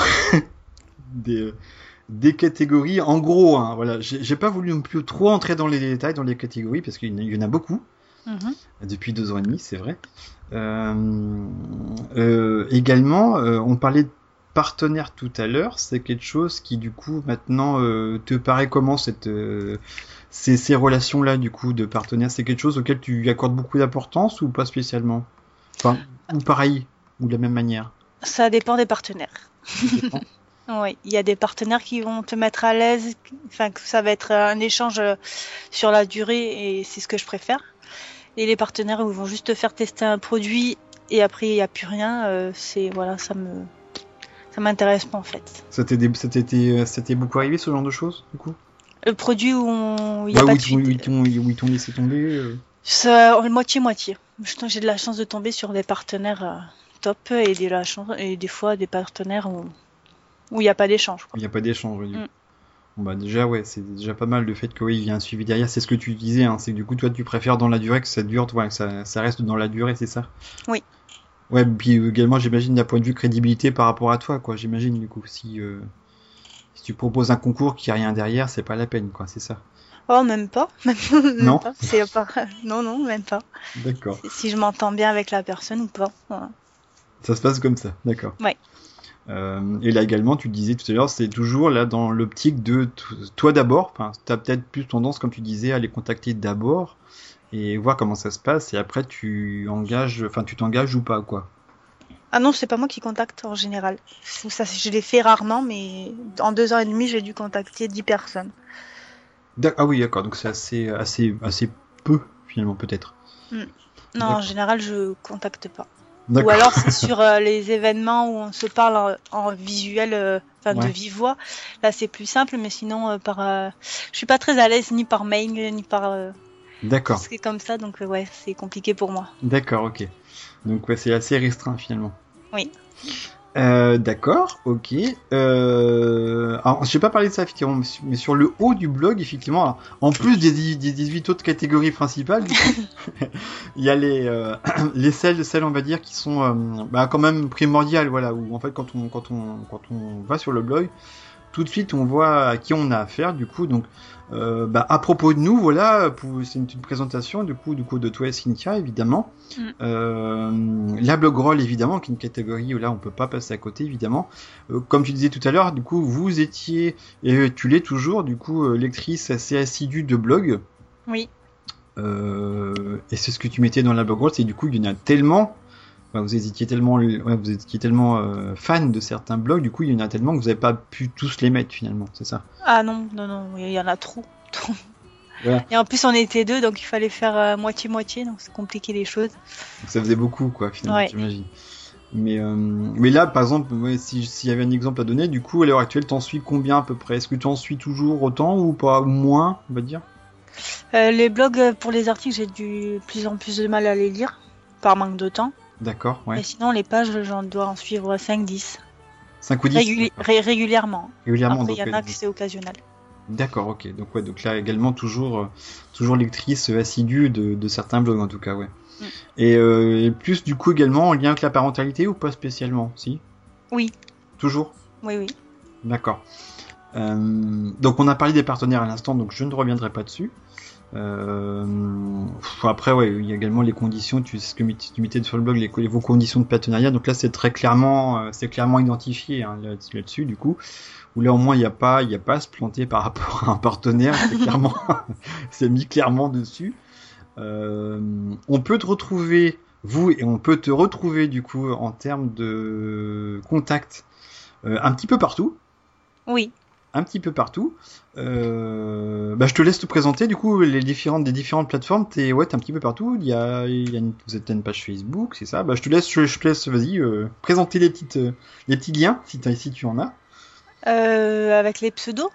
des, des catégories. En gros, hein, voilà, j'ai j'ai pas voulu non plus trop entrer dans les détails dans les catégories parce qu'il y en a- il y en a beaucoup Mhm. depuis deux ans et demi, c'est vrai. Euh, euh, également, euh, on parlait de partenaire tout à l'heure. C'est quelque chose qui du coup maintenant euh, te paraît comment cette euh, ces, ces relations-là du coup de partenaire, c'est quelque chose auquel tu accordes beaucoup d'importance ou pas spécialement? Enfin, ou pareil, ou de la même manière. Ça dépend des partenaires. Ça dépend. Oui, il y a des partenaires qui vont te mettre à l'aise, enfin que ça va être un échange euh, sur la durée et c'est ce que je préfère. Et les partenaires où ils vont juste te faire tester un produit et après il n'y a plus rien, euh, c'est voilà, ça me ça m'intéresse pas en fait. Ça t'est dé- ça t'était ça t'est beaucoup arrivé ce genre de choses du coup? Le produit où on- où il n'y a Ouais, pas où de ils t'ont- où fuite, ils t'ont où ils t'ont laissé tomber. euh. ça moitié-moitié. J'ai de la chance de tomber sur des partenaires euh, top et de la chance et des fois des partenaires où où il n'y a pas d'échange, quoi. Il n'y a pas d'échange. Ouais, du coup. Mm. Bon, bah déjà ouais, c'est déjà pas mal le fait que oui, il y a un suivi derrière. C'est ce que tu disais, hein, c'est que du coup toi tu préfères dans la durée que ça dure, ouais, que ça, ça reste dans la durée, c'est ça? Oui. Ouais, puis également j'imagine d'un point de vue crédibilité par rapport à toi, quoi. J'imagine du coup si euh, si tu proposes un concours qui a rien derrière, c'est pas la peine, quoi. C'est ça. Oh, même pas. Même Non. pas. C'est pas... Non, non, même pas. D'accord. Si je m'entends bien avec la personne ou pas. Voilà. Ça se passe comme ça, d'accord. Ouais. Euh, et là également, tu disais tout à l'heure, c'est toujours là dans l'optique de t- toi d'abord. Enfin, t'as peut-être plus tendance, comme tu disais, à les contacter d'abord et voir comment ça se passe. Et après, tu engages, enfin, tu t'engages ou pas, quoi. Ah non, c'est pas moi qui contacte en général. Ça, je l'ai fait rarement, mais en deux ans et demi, j'ai dû contacter dix personnes. D'ac- Ah oui, d'accord. Donc c'est assez, assez, assez peu finalement, peut-être. Non, D'accord. en général, je contacte pas. Ou D'accord. alors c'est sur euh, les événements où on se parle en, en visuel, euh, enfin Ouais. de vive voix. Là, c'est plus simple, mais sinon, euh, par, euh, je suis pas très à l'aise ni par mail ni par euh, D'accord. ce qui est comme ça, donc euh, ouais, c'est compliqué pour moi. D'accord, ok. Donc ouais, c'est assez restreint finalement. Oui. Euh, d'accord, ok. Euh... Alors, je n'ai pas parlé de ça effectivement, mais sur le haut du blog, effectivement, alors, en plus des, dix- des dix-huit autres catégories principales, du coup, il y a les euh, les celles, celles on va dire qui sont euh, bah, quand même primordiales, voilà, où en fait quand on quand on quand on va sur le blog, tout de suite on voit à qui on a affaire, du coup, donc euh, bah, à propos de nous, voilà, pour- c'est une, une présentation du coup, du coup de toi et Cynthia évidemment. Mm. Euh, la blogroll évidemment, qui est une catégorie où là on peut pas passer à côté évidemment. Euh, comme tu disais tout à l'heure, du coup vous étiez et tu l'es toujours du coup euh, lectrice assez assidue de blog. Oui. Euh, et c'est ce que tu mettais dans la blogroll, c'est du coup il y en a tellement. Enfin, vous étiez tellement, ouais, vous étiez tellement euh, fan de certains blogs, du coup il y en a tellement que vous n'avez pas pu tous les mettre finalement, c'est ça? Ah non, non, non, il y en a trop. trop. Voilà. Et en plus, on était deux, donc il fallait faire euh, moitié-moitié, donc c'est compliqué les choses. Donc ça faisait beaucoup, quoi, finalement, Ouais. j'imagine. Mais, euh, mais là, par exemple, ouais, si- s'il y avait un exemple à donner, du coup, à l'heure actuelle, t'en suis combien à peu près? Est-ce que tu en suis toujours autant ou pas, ou moins, on va dire? Euh, les blogs, euh, pour les articles, j'ai du plus en plus de mal à les lire, par manque de temps. D'accord, ouais. Mais sinon, les pages, j'en dois en suivre cinq dix. cinq ou dix? Réguli- ré- régulièrement. Régulièrement, Après, il y donc, en a ouais, que c'est occasionnel. D'accord, ok. Donc ouais, donc là également toujours, euh, toujours lectrice assidue de, de certains blogs en tout cas, ouais. Mm. Et, euh, et plus du coup également en lien avec la parentalité ou pas spécialement, si? Oui. Toujours? Oui, oui. D'accord. Euh, donc on a parlé des partenaires à l'instant, donc je ne reviendrai pas dessus. Euh, après, ouais, il y a également les conditions. Tu sais ce que tu mettais sur le blog, les, les vos conditions de partenariat. Donc là, c'est très clairement, euh, c'est clairement identifié hein, là, là-dessus, du coup. Où là, au moins, il n'y a pas, il y a pas à se planter par rapport à un partenaire. C'est clairement, c'est mis clairement dessus. Euh, on peut te retrouver, vous, et on peut te retrouver du coup en termes de contact euh, un petit peu partout. Oui. Un petit peu partout. Euh, bah, je te laisse te présenter du coup les différentes des différentes plateformes. T'es ouais, t'es un petit peu partout. Il y a, il y a une, vous êtes une page Facebook, c'est ça. Bah, je te laisse, je, je te laisse, vas-y, euh, présenter les petites, euh, les petits liens si, si tu en as. Euh, avec les pseudos.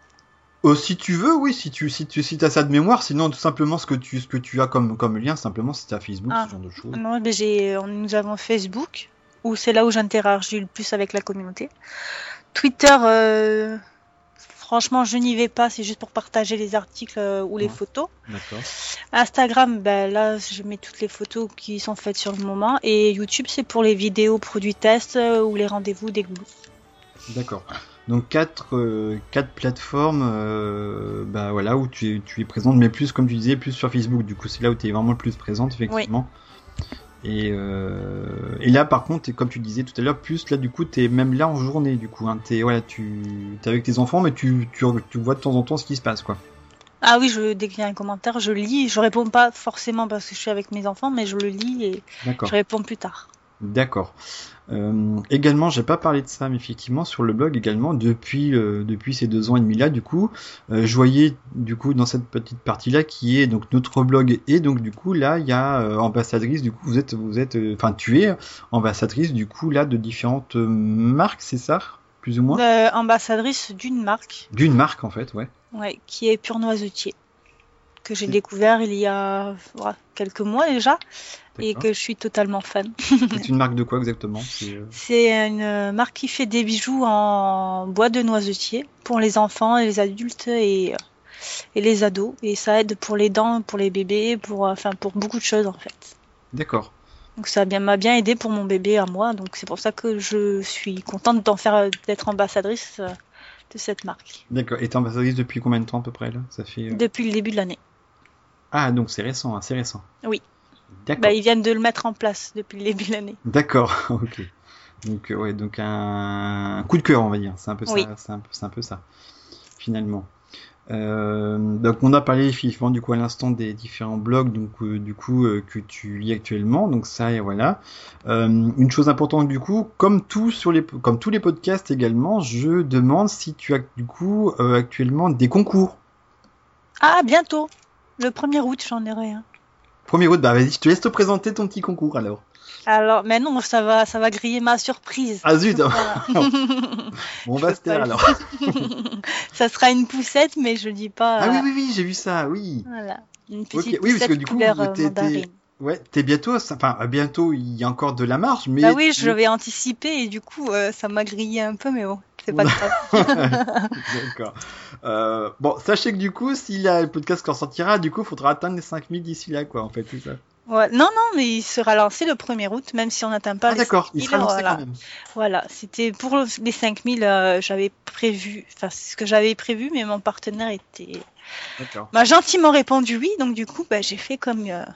Euh, si tu veux, oui, si tu si tu si t'as ça de mémoire. Sinon, tout simplement ce que tu ce que tu as comme comme lien, simplement si t'as Facebook, Ah. ce genre de choses. Non, mais j'ai, nous avons Facebook, où c'est là où j'interagis le plus avec la communauté. Twitter. Euh... Franchement, je n'y vais pas, c'est juste pour partager les articles euh, ou les Ouais. photos. D'accord. Instagram, ben là, je mets toutes les photos qui sont faites sur le moment. Et YouTube, c'est pour les vidéos produits tests euh, ou les rendez-vous des goûts. D'accord. Donc quatre euh, quatre plateformes, euh, bah voilà où tu es, tu es présente, mais plus comme tu disais, plus sur Facebook. Du coup, c'est là où tu es vraiment le plus présente, effectivement. Et, euh, et là, par contre, comme tu disais tout à l'heure, plus là, du coup, t'es même là en journée, du coup. Hein, t'es voilà, tu t'es avec tes enfants, mais tu, tu tu vois de temps en temps ce qui se passe, quoi. Ah oui, je, dès qu'il y a un commentaire, je lis. Je réponds pas forcément parce que je suis avec mes enfants, mais je le lis et D'accord. je réponds plus tard. D'accord. Euh, également, j'ai pas parlé de ça, mais effectivement sur le blog également depuis euh, depuis ces deux ans et demi là, du coup, euh, je voyais du coup dans cette petite partie là qui est donc notre blog et donc du coup là il y a euh, ambassadrice du coup vous êtes vous êtes enfin euh, tu es ambassadrice du coup là de différentes euh, marques, c'est ça, plus ou moins? Euh, ambassadrice d'une marque. D'une marque en fait, ouais. Ouais, qui est Pur Noisetier, que j'ai C'est... découvert il y a voilà, quelques mois déjà. D'accord. Et que je suis totalement fan. C'est une marque de quoi exactement? C'est, euh... c'est une marque qui fait des bijoux en bois de noisetier pour les enfants et les adultes et, et les ados. Et ça aide pour les dents, pour les bébés, pour, enfin, pour beaucoup de choses en fait. D'accord. Donc ça bien, m'a bien aidé pour mon bébé à moi. Donc c'est pour ça que je suis contente d'en faire, d'être ambassadrice de cette marque. D'accord. Et t'es ambassadrice depuis combien de temps à peu près là? Ça fait. Euh... Depuis le début de l'année. Ah donc c'est récent, hein, c'est récent. Oui. D'accord. Bah, ils viennent de le mettre en place depuis le début de l'année. D'accord, ok. Donc euh, ouais, donc un... un coup de cœur, on va dire. C'est un peu oui. ça, c'est un peu, c'est un peu ça, finalement. Euh, donc on a parlé effectivement du coup à l'instant des différents blogs, donc euh, du coup euh, que tu lis actuellement. Donc ça et voilà. Euh, une chose importante du coup, comme tout sur les, comme tous les podcasts également, je demande si tu as du coup euh, actuellement des concours. Ah bientôt. Le premier août, j'en ai rien. Premier août, bah vas-y, je te laisse te présenter ton petit concours alors. Alors, mais non, ça va, ça va griller ma surprise. Ah zut. Voilà. Bon, on va se taire alors. Ça sera une poussette, mais je dis pas. Ah oui, oui, oui, j'ai vu ça, oui. Voilà, une petite okay. Oui, parce que du coup, couleur t'es, mandarine. t'es... Ouais, t'es bientôt, enfin bientôt, il y a encore de la marge, mais. Bah oui, je vais anticiper et du coup, euh, ça m'a grillé un peu, mais bon, c'est pas grave. D'accord. Euh, bon, sachez que du coup, si le podcast qui en sortira, du coup, il faudra atteindre les cinq mille d'ici là, quoi, en fait, c'est ça. Ouais, non, non, mais il sera lancé le premier août, même si on n'atteint pas ah, les d'accord, cinq mille. Il sera lancé voilà. quand même. Voilà, c'était pour les cinq mille, euh, j'avais prévu, enfin, c'est ce que j'avais prévu, mais mon partenaire était. D'accord. m'a gentiment répondu oui, donc du coup, bah, j'ai fait comme. Euh...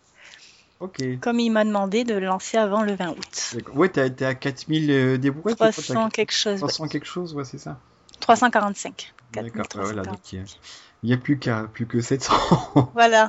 Ok. Comme il m'a demandé de le lancer avant le vingt août. D'accord. Ouais, t'es, t'es à quatre mille euh, débrouilles. trois cents quelque chose. trois cents ouais. quelque chose, ouais, c'est ça. trois cent quarante-cinq. D'accord, ouais, voilà, donc il n'y a, a plus, qu'à, plus que sept cents. Voilà.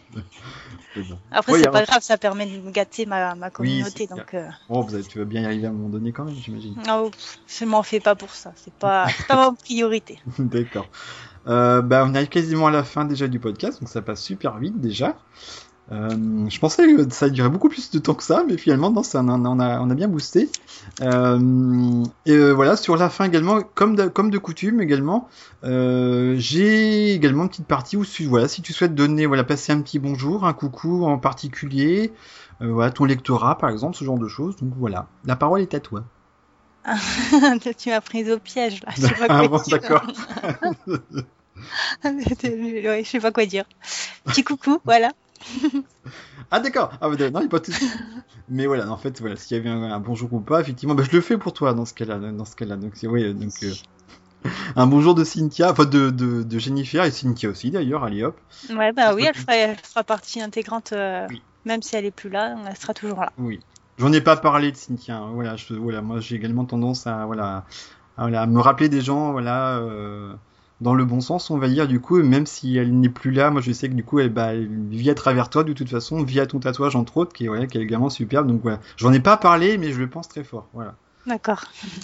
Bon. Après, ouais, c'est a... pas grave, ça permet de gâter ma, ma communauté. Oui, donc, euh... bon, vous avez, tu vas bien y arriver à un moment donné quand même, j'imagine. Non, je m'en fais pas pour ça. C'est pas, c'est pas ma priorité. D'accord. Euh, bah, on arrive quasiment à la fin déjà du podcast, donc ça passe super vite déjà. Euh, je pensais que ça durait beaucoup plus de temps que ça, mais finalement, non, ça, on, a, on a bien boosté. Euh, et euh, voilà, sur la fin également, comme de, comme de coutume également, euh, j'ai également une petite partie où, voilà, si tu souhaites donner, voilà, passer un petit bonjour, un coucou en particulier, euh, voilà, ton lectorat par exemple, ce genre de choses. Donc voilà, la parole est à toi. Tu m'as prise au piège là. Je sais pas quoi ah bon, dire. d'accord. Ouais, je sais pas quoi dire. Petit coucou, voilà. Ah d'accord. Ah bah, non, il pas tout. Mais voilà, en fait, voilà, s'il y avait un, un bonjour ou pas, effectivement, bah, je le fais pour toi dans ce cas-là, dans ce cas-là. Donc c'est oui, donc euh, un bonjour de Cynthia, enfin de, de de Jennifer et Cynthia aussi d'ailleurs. Allez hop. Ouais, bah oui, elle fera, elle fera partie intégrante, euh, Oui. même si elle est plus là, elle sera toujours là. Oui. J'en ai pas parlé de Cynthia. Hein. Voilà, je, voilà, moi j'ai également tendance à voilà, à, voilà, à me rappeler des gens, voilà. Euh, dans le bon sens, on va dire, du coup, même si elle n'est plus là, moi je sais que du coup, elle, bah, elle vit à travers toi, de toute façon, via ton tatouage, entre autres, qui est, ouais, qui est également superbe, donc voilà. J'en ai pas parlé, mais je le pense très fort, voilà. D'accord.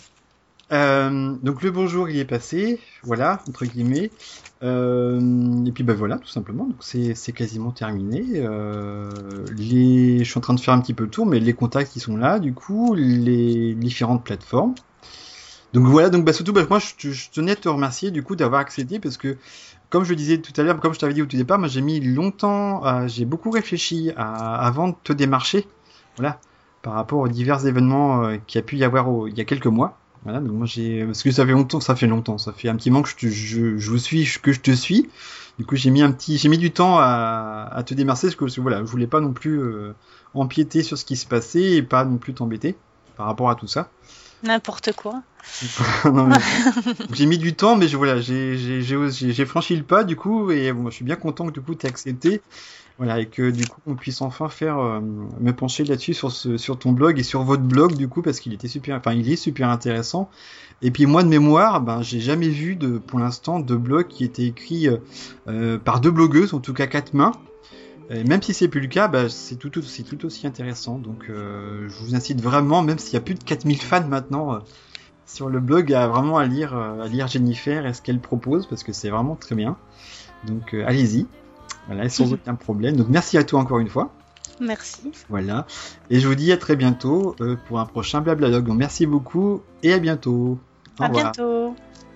Euh, donc le bonjour, il est passé, voilà, entre guillemets. Euh, et puis bah voilà, tout simplement, donc c'est, c'est quasiment terminé. Euh, les... Je suis en train de faire un petit peu le tour, mais les contacts qui sont là, du coup, les différentes plateformes. Donc voilà, donc bah surtout bah, moi je, je tenais à te remercier du coup d'avoir accepté parce que comme je le disais tout à l'heure, comme je t'avais dit au tout départ, moi j'ai mis longtemps, à, j'ai beaucoup réfléchi à, avant de te démarcher, voilà, par rapport aux divers événements euh, qu'il y a pu y avoir au, il y a quelques mois, voilà, donc moi j'ai, parce que ça fait longtemps, ça fait longtemps, ça fait un petit moment que je, te, je, je vous suis, que je te suis, du coup j'ai mis un petit, j'ai mis du temps à, à te démarcher parce que voilà, je voulais pas non plus euh, empiéter sur ce qui se passait et pas non plus t'embêter par rapport à tout ça. N'importe quoi. non, mais... j'ai mis du temps, mais je, voilà, j'ai, j'ai, j'ai, j'ai franchi le pas du coup, et bon, je suis bien content que du coup tu aies accepté, voilà, et que du coup on puisse enfin faire euh, me pencher là-dessus sur ce, sur ton blog et sur votre blog du coup parce qu'il était super, enfin il est super intéressant. Et puis moi de mémoire, ben j'ai jamais vu de, pour l'instant, de blog qui était écrit euh, par deux blogueuses, en tout cas quatre mains. Et même si c'est plus le cas, bah, c'est tout, c'est tout aussi intéressant. Donc, euh, je vous incite vraiment, même s'il y a plus de quatre mille fans maintenant euh, sur le blog, à vraiment à lire, euh, à lire Jennifer et ce qu'elle propose, parce que c'est vraiment très bien. Donc, euh, allez-y. Voilà, sans mmh. aucun problème. Donc, merci à toi encore une fois. Merci. Voilà. Et je vous dis à très bientôt euh, pour un prochain Blablablog. Donc, merci beaucoup et à bientôt. Au à revoir. bientôt.